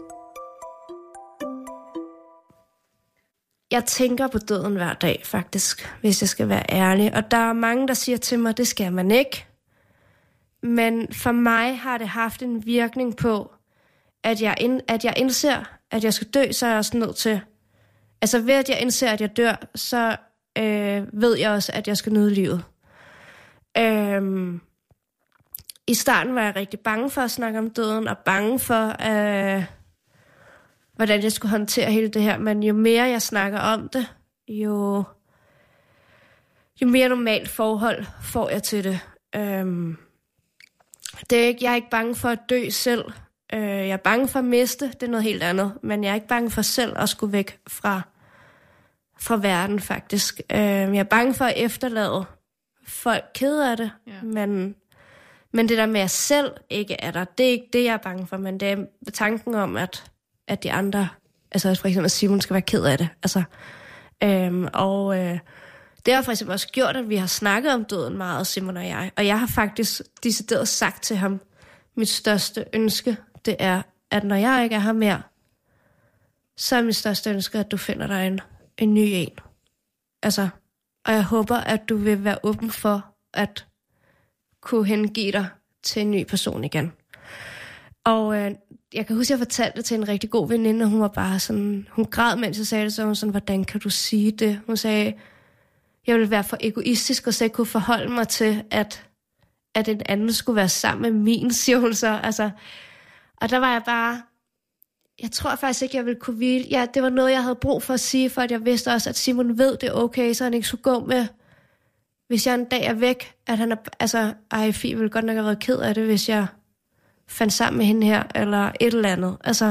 Jeg tænker på døden hver dag, faktisk, hvis jeg skal være ærlig. Og der er mange, der siger til mig, det skal man ikke. Men for mig har det haft en virkning på, at jeg, ind, at jeg indser, at jeg skal dø, så er jeg også nødt til... Altså ved at jeg indser, at jeg dør, så øh, ved jeg også, at jeg skal nyde livet. Øhm, I starten var jeg rigtig bange for at snakke om døden, og bange for, øh, hvordan jeg skulle håndtere hele det her. Men jo mere jeg snakker om det, jo, jo mere normalt forhold får jeg til det. Øhm, det er ikke, jeg er ikke bange for at dø selv. Øh, jeg er bange for at miste, det er noget helt andet. Men jeg er ikke bange for selv at skulle væk fra, fra verden, faktisk. Øh, jeg er bange for at efterlade folk kede af det, ja. men, men det der med, at jeg selv ikke er der, det er ikke det, jeg er bange for, men det er tanken om, at, at de andre, altså for eksempel Simon, skal være ked af det. Altså, øhm, og øh, det har for eksempel også gjort, at vi har snakket om døden meget, Simon og jeg, og jeg har faktisk decideret sagt til ham, mit største ønske, det er, at når jeg ikke er her mere, så er mit største ønske, at du finder dig en, en ny en. Altså, og jeg håber, at du vil være åben for at kunne hengive dig til en ny person igen. Og øh, jeg kan huske, at jeg fortalte det til en rigtig god veninde, og hun var bare sådan, hun græd, mens jeg sagde det, så hun sådan, hvordan kan du sige det? Hun sagde, jeg ville være for egoistisk, og så jeg kunne forholde mig til, at, at en anden skulle være sammen med min, siger hun så. Altså, og der var jeg bare, jeg tror faktisk ikke, jeg ville kunne hvile. Ja, det var noget, jeg havde brug for at sige, for at jeg vidste også, at Simon ved, det er okay, så han ikke skulle gå med, hvis jeg en dag er væk, at han er, altså, ej, Fie ville godt nok have været ked af det, hvis jeg fandt sammen med hende her, eller et eller andet. Altså,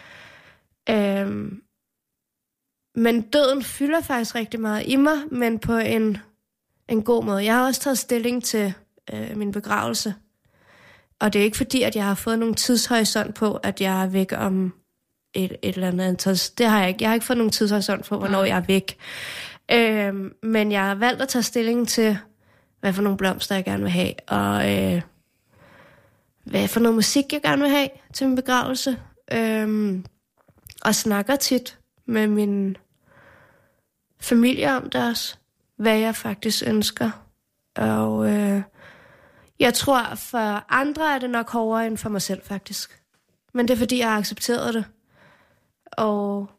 øhm, men døden fylder faktisk rigtig meget i mig, men på en, en god måde. Jeg har også taget stilling til øh, min begravelse, og det er ikke fordi, at jeg har fået nogen tidshorisont på, at jeg er væk om et, et eller andet antal. Det har jeg ikke. Jeg har ikke fået nogen tidshorisont på, hvornår jeg er væk. Øhm, men jeg har valgt at tage stilling til, hvad for nogle blomster jeg gerne vil have, og øh, hvad for noget musik jeg gerne vil have til min begravelse. Øhm, og snakker tit med min familie om deres, hvad jeg faktisk ønsker. Og øh, jeg tror, for andre er det nok hårdere end for mig selv, faktisk. Men det er, fordi jeg har accepteret det. Og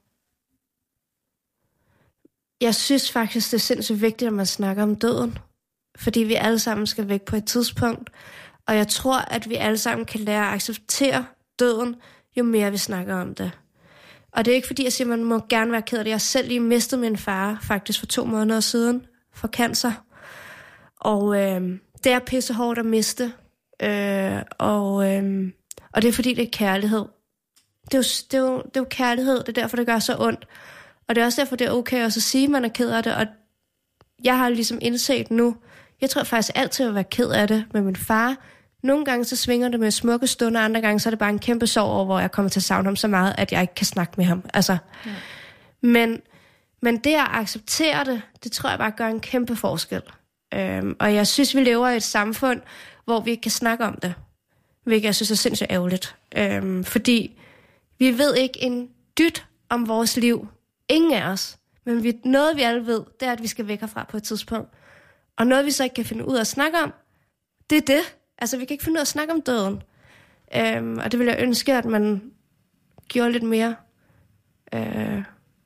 jeg synes faktisk, det er sindssygt vigtigt, at man snakker om døden. Fordi vi alle sammen skal væk på et tidspunkt. Og jeg tror, at vi alle sammen kan lære at acceptere døden, jo mere vi snakker om det. Og det er ikke fordi, jeg siger, at man må gerne være ked af det. Jeg har selv lige mistet min far, faktisk for to måneder siden, for cancer. Og øh, det er pissehårdt at miste. Øh, og, øh, og det er fordi, det er kærlighed. Det er, jo, det, er jo, det er jo kærlighed, det er derfor, det gør så ondt. Og det er også derfor, det er okay også at sige, at man er ked af det. Og jeg har ligesom indset nu, jeg tror faktisk altid at være ked af det med min far. Nogle gange så svinger det med smukke stunder, andre gange så er det bare en kæmpe sorg over, hvor jeg kommer til at savne ham så meget, at jeg ikke kan snakke med ham. Altså, ja. men, men det at acceptere det, det tror jeg bare gør en kæmpe forskel. Øhm, og jeg synes, vi lever i et samfund, hvor vi ikke kan snakke om det. Hvilket jeg synes er sindssygt ærgerligt. Øhm, fordi vi ved ikke en dyt om vores liv. Ingen af os. Men vi, noget vi alle ved, det er, at vi skal væk herfra på et tidspunkt. Og noget vi så ikke kan finde ud af at snakke om, det er det. Altså vi kan ikke finde ud af at snakke om døden. Øhm, og det vil jeg ønske, at man gjorde lidt mere. Øh...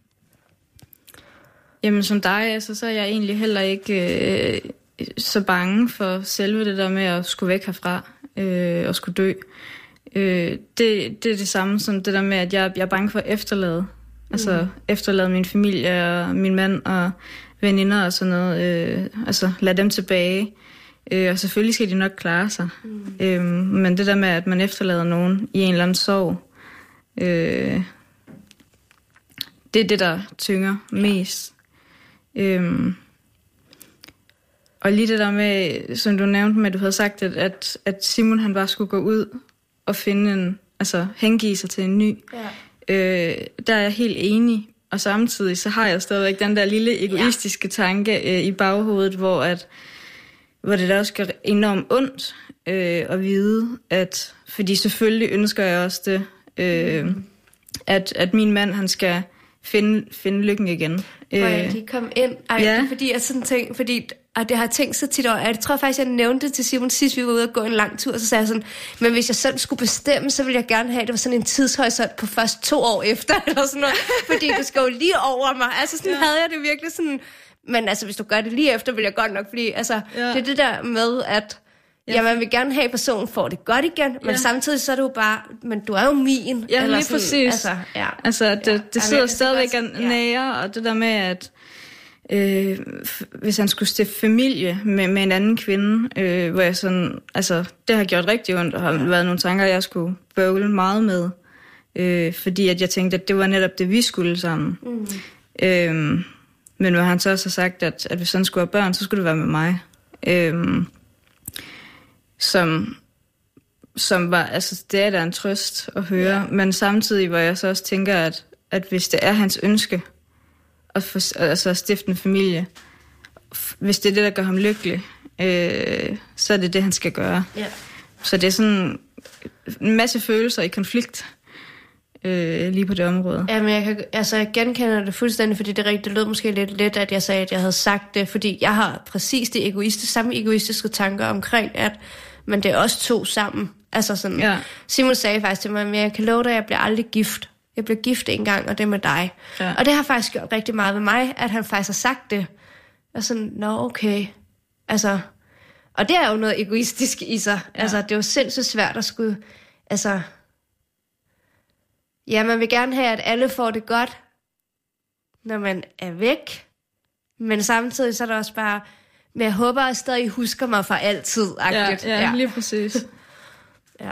Jamen som dig, altså, så er jeg egentlig heller ikke øh, så bange for selve det der med at skulle væk herfra øh, og skulle dø. Øh, det, det er det samme som det der med, at jeg, jeg er bange for at efterlade. Mm. Altså efterlade min familie og min mand og veninder og sådan noget. Øh, altså lade dem tilbage. Øh, og selvfølgelig skal de nok klare sig. Mm. Øh, men det der med, at man efterlader nogen i en eller anden sorg, øh, det er det, der tynger mest. Øh, og lige det der med, som du nævnte med, at du havde sagt, at, at, at Simon han bare skulle gå ud og finde en, altså hengive sig til en ny. Ja. Øh, der er jeg helt enig. Og samtidig så har jeg stadigvæk den der lille egoistiske tanke øh, i baghovedet, hvor, at, hvor det da også gør enormt ondt øh, at vide, at, fordi selvfølgelig ønsker jeg også det, øh, mm. at, at min mand han skal finde, finde lykken igen. Hvor jeg lige kom ind, Ej, ja. fordi jeg sådan tænkte, fordi og det har jeg tænkt så tit over. Jeg tror faktisk, jeg nævnte det til Simon sidst, vi var ude og gå en lang tur, så sagde jeg sådan, men hvis jeg selv skulle bestemme, så ville jeg gerne have, at det var sådan en tidshorisont på først to år efter, eller sådan noget, fordi det skal jo lige over mig. Altså sådan ja. havde jeg det virkelig sådan, men altså hvis du gør det lige efter, vil jeg godt nok blive, altså ja. det er det der med, at ja. ja, man vil gerne have, at personen får det godt igen, men ja. samtidig så er det jo bare, men du er jo min. Ja, eller lige sådan, præcis. Altså, ja. altså det, det ja. sidder Jamen, stadigvæk også, ja. nære, og det der med, at Øh, hvis han skulle stifte familie med, med en anden kvinde, øh, hvor jeg sådan, altså, det har gjort rigtig ondt, og har ja. været nogle tanker, jeg skulle bøvle meget med, øh, fordi at jeg tænkte, at det var netop det, vi skulle sammen. Mm. Øh, men hvor han så også har sagt, at, at hvis han skulle have børn, så skulle det være med mig. Øh, som, som var, altså, det er da en trøst at høre, ja. men samtidig, hvor jeg så også tænker, at, at hvis det er hans ønske, og for, altså stifte en familie. Hvis det er det, der gør ham lykkelig, øh, så er det det, han skal gøre. Yeah. Så det er sådan en masse følelser i konflikt øh, lige på det område. Ja, men jeg, kan, altså, jeg genkender det fuldstændig, fordi det, det lød måske lidt let, at jeg sagde, at jeg havde sagt det, fordi jeg har præcis de egoistiske, samme egoistiske tanker omkring, at men det er også to sammen. Altså sådan, ja. Simon sagde faktisk til mig, at jeg kan love dig, at jeg bliver aldrig gift. Jeg blev gift en gang, og det med dig. Ja. Og det har faktisk gjort rigtig meget ved mig, at han faktisk har sagt det. Og sådan, nå okay. Altså, og det er jo noget egoistisk i sig. Ja. Altså, det er jo sindssygt svært at skulle... Altså, ja, man vil gerne have, at alle får det godt, når man er væk. Men samtidig så er der også bare... Men jeg håber, at I stadig husker mig for altid. Ja, ja, ja, lige præcis. Ja.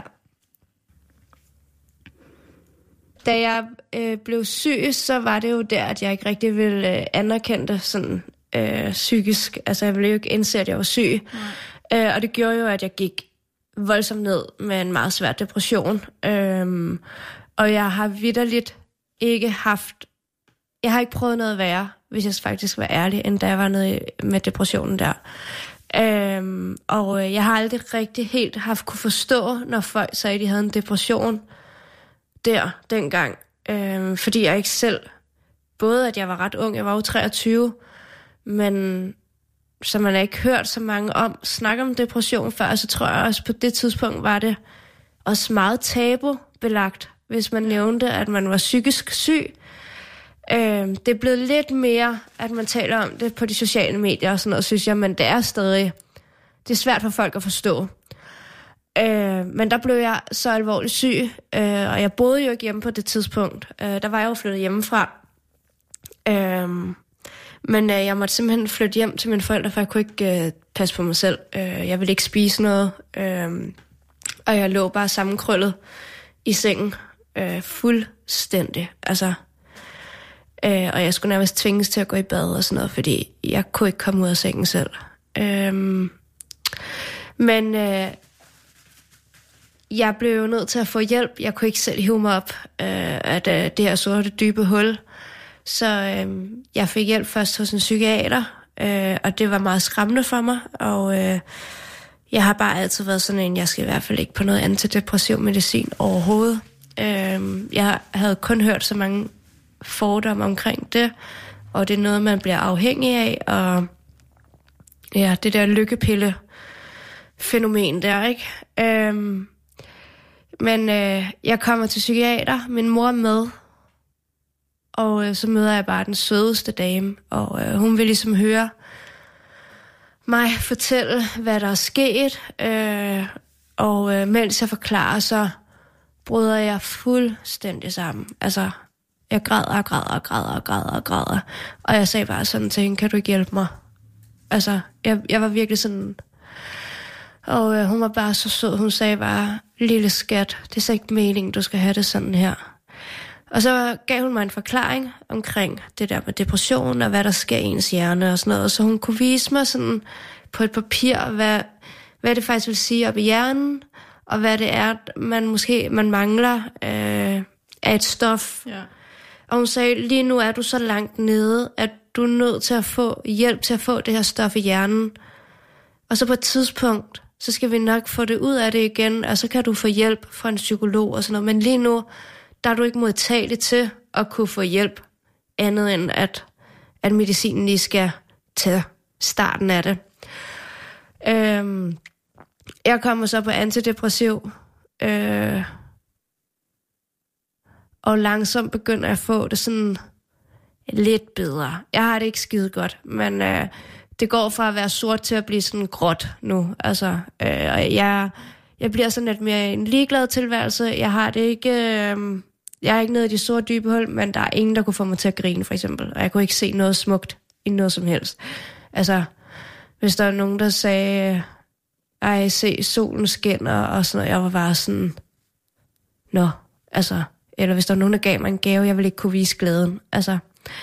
Da jeg øh, blev syg, så var det jo der, at jeg ikke rigtig ville øh, anerkende det sådan øh, psykisk. Altså, jeg ville jo ikke indse, at jeg var syg. Øh, og det gjorde jo, at jeg gik voldsomt ned med en meget svær depression. Øh, og jeg har vitterligt ikke haft... Jeg har ikke prøvet noget værre, hvis jeg faktisk var ærlig, end da jeg var nede med depressionen der. Øh, og jeg har aldrig rigtig helt haft kunne forstå, når folk sagde, at de havde en depression der, dengang. Øh, fordi jeg ikke selv... Både at jeg var ret ung, jeg var jo treogtyve, men så man har ikke hørt så mange om snakke om depression før, så tror jeg også på det tidspunkt var det også meget tabubelagt, hvis man nævnte, at man var psykisk syg. Øh, det er blevet lidt mere, at man taler om det på de sociale medier og sådan noget, synes jeg, men det er stadig... Det er svært for folk at forstå. Øh, men der blev jeg så alvorligt syg, øh, og jeg boede jo ikke hjemme på det tidspunkt. Øh, der var jeg jo flyttet hjemmefra. Øh, men øh, jeg måtte simpelthen flytte hjem til mine forældre, for jeg kunne ikke øh, passe på mig selv. Øh, jeg ville ikke spise noget, øh, og jeg lå bare sammenkrøllet i sengen, øh, fuldstændig. Altså, øh, og jeg skulle nærmest tvinges til at gå i bad og sådan noget, fordi jeg kunne ikke komme ud af sengen selv. Øh, men... Øh, Jeg blev jo nødt til at få hjælp. Jeg kunne ikke selv hive mig op øh, af det, det her sorte, dybe hul. Så øh, jeg fik hjælp først hos en psykiater, øh, og det var meget skræmmende for mig. Og øh, jeg har bare altid været sådan en, jeg skal i hvert fald ikke på noget antidepressiv medicin overhovedet. Øh, jeg havde kun hørt så mange fordomme omkring det, og det er noget, man bliver afhængig af. Og ja, det der lykkepille-fænomen der, ikke? Øh, Men øh, jeg kommer til psykiater, min mor er med, og øh, så møder jeg bare den sødeste dame, og øh, hun vil ligesom høre mig fortælle, hvad der er sket, øh, og øh, mens jeg forklarer, så bryder jeg fuldstændig sammen. Altså, jeg græder og græder og græder og græder og græder. Og jeg sagde bare sådan til hende, kan du ikke hjælpe mig? Altså, jeg, jeg var virkelig sådan... Og øh, hun var bare så sød. Hun sagde bare, lille skat, det er så ikke meningen, du skal have det sådan her. Og så gav hun mig en forklaring omkring det der med depression, og hvad der sker i ens hjerne og sådan noget. Så hun kunne vise mig sådan på et papir, hvad, hvad det faktisk vil sige op i hjernen, og hvad det er, man måske man mangler øh, af et stof. Ja. Og hun sagde, lige nu er du så langt nede, at du er nødt til at få hjælp til at få det her stof i hjernen. Og så på et tidspunkt, så skal vi nok få det ud af det igen, og så kan du få hjælp fra en psykolog og sådan noget. Men lige nu, der er du ikke modtagelig til at kunne få hjælp, andet end at, at medicinen lige skal tage starten af det. Øhm, jeg kommer så på antidepressiv, øh, og langsomt begynder jeg at få det sådan lidt bedre. Jeg har det ikke skide godt, men øh, det går fra at være sort til at blive sådan gråt nu. Altså, øh, jeg, jeg bliver sådan lidt mere en ligeglad tilværelse. Jeg har det ikke... Øh, jeg er ikke nede i de store dybe hul, men der er ingen, der kunne få mig til at grine, for eksempel. Og jeg kunne ikke se noget smukt i noget som helst. Altså, hvis der var nogen, der sagde, ej, se, solen skinner, og sådan noget, jeg var bare sådan, nå, altså, eller hvis der var nogen, der gav mig en gave, jeg ville ikke kunne vise glæden, altså.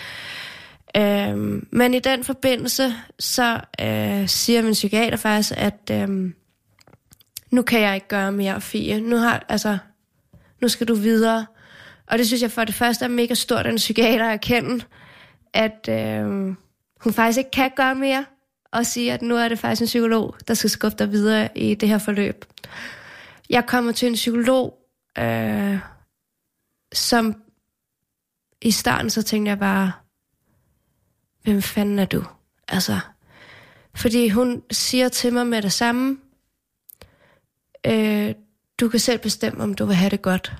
Øhm, men i den forbindelse, så øh, siger min psykiater faktisk, at øh, nu kan jeg ikke gøre mere, Fie. Nu har, altså, nu skal du videre. Og det synes jeg for det første er mega stort, at en psykiater at erkende, at øh, hun faktisk ikke kan gøre mere, og sige, at nu er det faktisk en psykolog, der skal skubbe dig videre i det her forløb. Jeg kommer til en psykolog, øh, som i starten så tænkte jeg bare, hvem fanden er du? Altså, fordi hun siger til mig med det samme, øh, du kan selv bestemme, om du vil have det godt.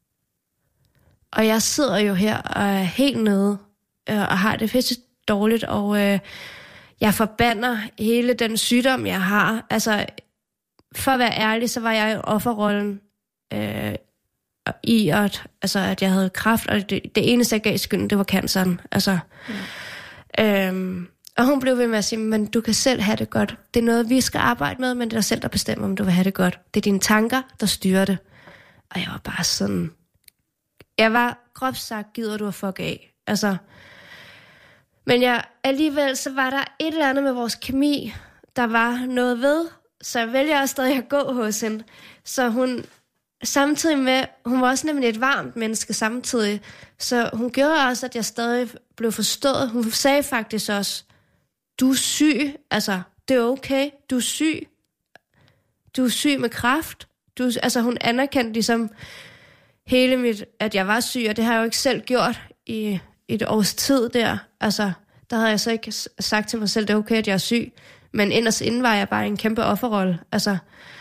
Og jeg sidder jo her og er helt nede, øh, og har det pisse dårligt, og øh, jeg forbander hele den sygdom, jeg har. Altså, for at være ærlig, så var jeg i offerrollen øh, i, at, altså, at jeg havde kræft, og det, det eneste, jeg gav skylden, det var canceren. Altså, mm. øhm, og hun blev ved med at sige, men du kan selv have det godt. Det er noget, vi skal arbejde med, men det er dig selv, der bestemmer, om du vil have det godt. Det er dine tanker, der styrer det. Og jeg var bare sådan... Jeg var groft sagt, gider du at fuck af. Altså... Men jeg, alligevel, så var der et eller andet med vores kemi, der var noget ved, så jeg vælger også stadig at gå hos hende. Så hun, samtidig med, hun var også nemlig et varmt menneske samtidig, så hun gjorde også, at jeg stadig blev forstået. Hun sagde faktisk også, du er syg, altså, det er okay, du er syg. Du er syg med kræft. Du, altså, hun anerkendte ligesom hele mit, at jeg var syg, og det har jeg jo ikke selv gjort i... et års tid der, altså, der havde jeg så ikke sagt til mig selv, det er okay, at jeg er syg, men inderst inden var jeg bare en kæmpe offerrolle, altså.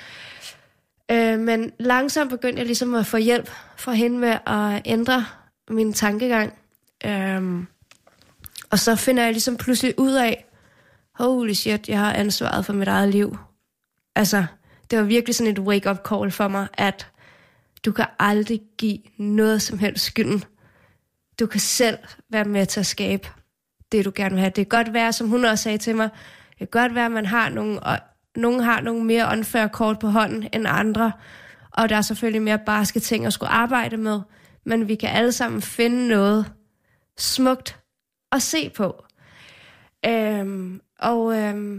Øh, men langsomt begyndte jeg ligesom at få hjælp fra hende med at ændre min tankegang. Øh, og så finder jeg ligesom pludselig ud af, holy shit, jeg har ansvaret for mit eget liv. Altså, det var virkelig sådan et wake-up call for mig, at du kan aldrig give noget som helst skylden. Du kan selv være med til at skabe det, du gerne vil have. Det kan godt være, som hun også sagde til mig, det kan godt være, at man har nogle, og nogle har nogle mere unfair kort på hånden end andre, og der er selvfølgelig mere barske ting at skulle arbejde med, men vi kan alle sammen finde noget smukt at se på. Øhm, og øhm,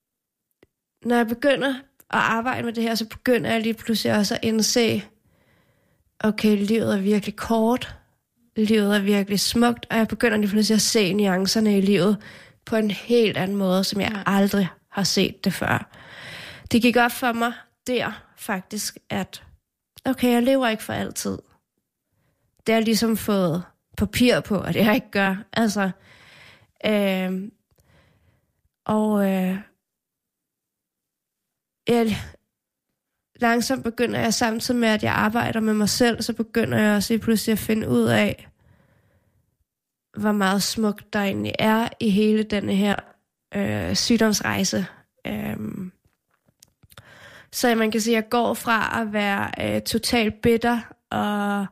når jeg begynder at arbejde med det her, så begynder jeg lige pludselig også at indse, okay, livet er virkelig kort, livet er virkelig smukt, og jeg begynder lige pludselig at se nuancerne i livet på en helt anden måde, som jeg aldrig har set det før. Det gik op for mig der faktisk, at okay, jeg lever ikke for altid. Det har ligesom fået papir på, at jeg ikke gør. Altså, øh, og øh, jeg, langsomt begynder jeg samtidig med, at jeg arbejder med mig selv, så begynder jeg også lige pludselig at finde ud af, hvor meget smukt der egentlig er i hele denne her øh, sygdomsrejse. Øhm. Så man kan sige, at jeg går fra at være øh, totalt bitter og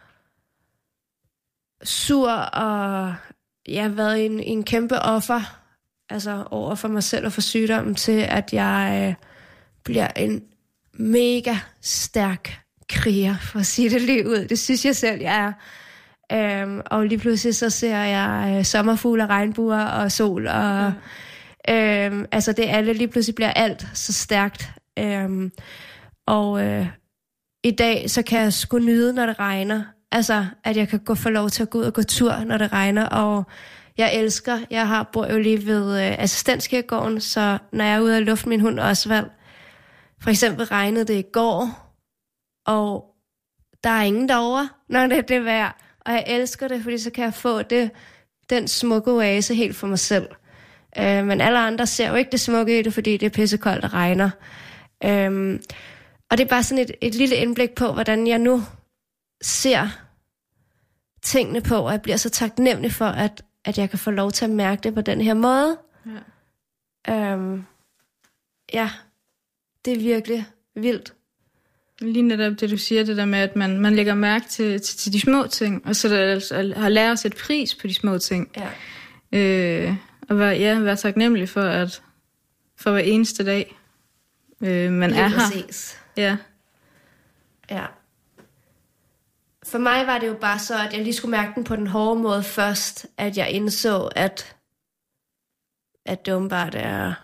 sur, og jeg har været en, en kæmpe offer, altså over for mig selv og for sygdommen, til at jeg øh, bliver en mega stærk kriger, for at sige det lige ud. Det synes jeg selv, jeg er. Øhm, og lige pludselig så ser jeg øh, sommerfugle og regnbuer og sol, og ja. øhm, altså det alle, lige pludselig bliver alt så stærkt. Øhm, og øh, i dag, så kan jeg sgu nyde, når det regner. Altså, at jeg kan gå få lov til at gå ud og gå tur, når det regner, og jeg elsker, jeg har bor jo lige ved øh, Assistenskirkegården, så når jeg er ude og lufte min hund Osvald, for eksempel regnede det i går, og der er ingen derovre, når det er det vejr. Og jeg elsker det, fordi så kan jeg få det, den smukke oase helt for mig selv. Øh, men alle andre ser jo ikke det smukke i det, fordi det er pissekoldt og regner. Øh, og det er bare sådan et, et lille indblik på, hvordan jeg nu ser tingene på, og jeg bliver så taknemmelig for, at, at jeg kan få lov til at mærke det på den her måde. Ja, øh, ja det er virkelig vildt. Lige netop det, du siger, det der med, at man, man lægger mærke til, til, til de små ting, og så der, altså, har lært at sætte pris på de små ting. Ja. Øh, og være, ja, være taknemmelig for, at for hver eneste dag, øh, man Lige er præcis. her. Ja. Ja. For mig var det jo bare så, at jeg lige skulle mærke den på den hårde måde først, at jeg indså, at, at det åbenbart er...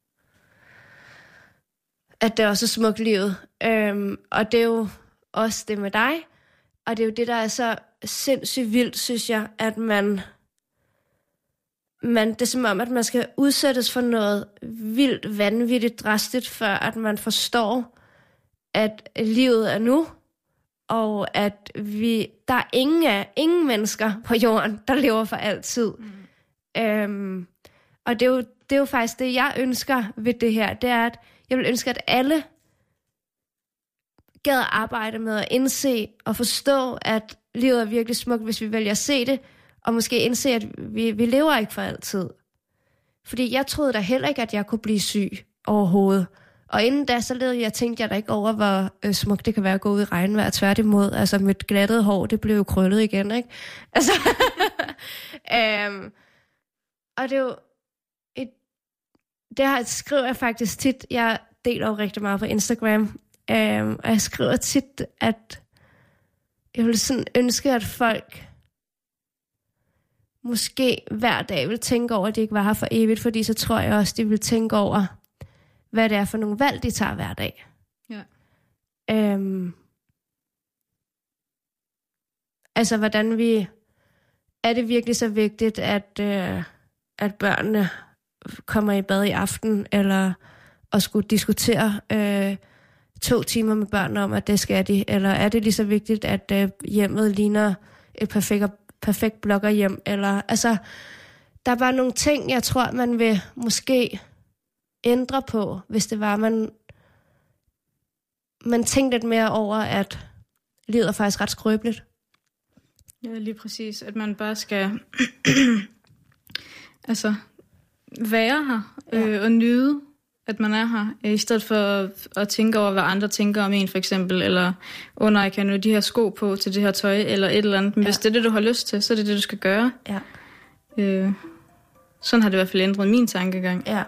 at det er også smukt livet. Øhm, og det er jo også det med dig. Og det er jo det, der er så sindssygt vildt, synes jeg, at man... man det er som om, at man skal udsættes for noget vildt, vanvittigt, drastisk, før at man forstår, at livet er nu, og at vi, der er ingen, af, ingen mennesker på jorden, der lever for altid. Mm. Øhm, og det er, jo, det er jo faktisk det, jeg ønsker ved det her, det er, at jeg vil ønske, at alle gad arbejde med at indse og forstå, at livet er virkelig smukt, hvis vi vælger at se det, og måske indse, at vi, vi lever ikke for altid. Fordi jeg troede da heller ikke, at jeg kunne blive syg overhovedet. Og inden da, så led jeg, tænkte jeg da ikke over, hvor øh, smukt det kan være at gå ud i regnvejr. Tværtimod, altså mit glattede hår, det blev jo krøllet igen, ikke? Altså, øhm, og det er jo et, det her skriver jeg faktisk tit, jeg deler jo rigtig meget på Instagram, øhm, og jeg skriver tit, at jeg vil sådan ønske, at folk måske hver dag vil tænke over, at de ikke var her for evigt, fordi så tror jeg også, de vil tænke over, hvad det er for nogle valg, de tager hver dag. Ja. Øhm, altså, hvordan vi... Er det virkelig så vigtigt, at, øh, at børnene kommer i bad i aften, eller at skulle diskutere øh, to timer med børnene om, at det skal de? Eller er det lige så vigtigt, at øh, hjemmet ligner et perfekt, perfekt bloggerhjem? Eller, altså, der er bare nogle ting, jeg tror, man vil måske ændre på, hvis det var, man, man tænkte lidt mere over, at livet er faktisk ret skrøbeligt. Ja, lige præcis. At man bare skal altså være her øh, ja. og nyde, at man er her, i stedet for at, at tænke over, hvad andre tænker om en, for eksempel, eller, åh oh, nej, jeg kan jo de her sko på til det her tøj, eller et eller andet. Men ja. hvis det er det, du har lyst til, så er det det, du skal gøre. Ja. Øh, sådan har det i hvert fald ændret min tankegang. Ja.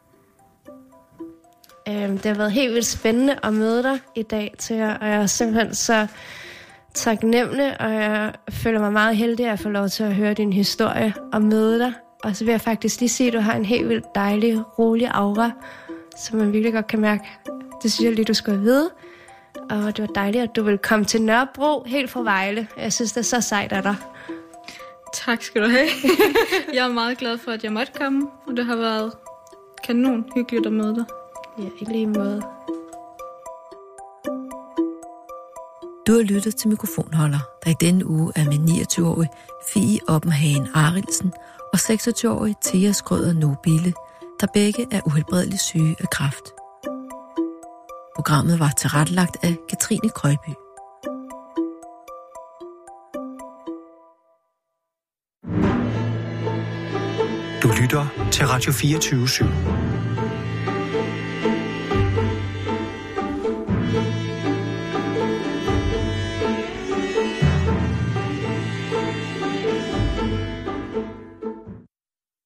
Øhm, det har været helt vildt spændende at møde dig i dag til jer, og jeg er simpelthen så taknemmelig, og jeg føler mig meget heldig at få lov til at høre din historie og møde dig. Og så vil jeg faktisk lige sige, at du har en helt vildt dejlig, rolig aura, som man virkelig godt kan mærke. Det synes jeg lige, du skulle vide. Og det var dejligt, at du ville komme til Nørrebro helt fra Vejle. Jeg synes, det er så sejt af dig. Tak skal du have. Jeg er meget glad for, at jeg måtte komme, og det har været kanon hyggeligt at møde dig. Ja, i lige måde. Du har lyttet til Mikrofonholder, der i denne uge er med niogtyve-årig Fie Oppenhagen Arildsen og seksogtyve-årig Thea Skrøder Nobile, der begge er uhelbredeligt syge af kræft. Programmet var tilrettelagt af Katrine Krøyby. Du lytter til Radio fireogtyve syv.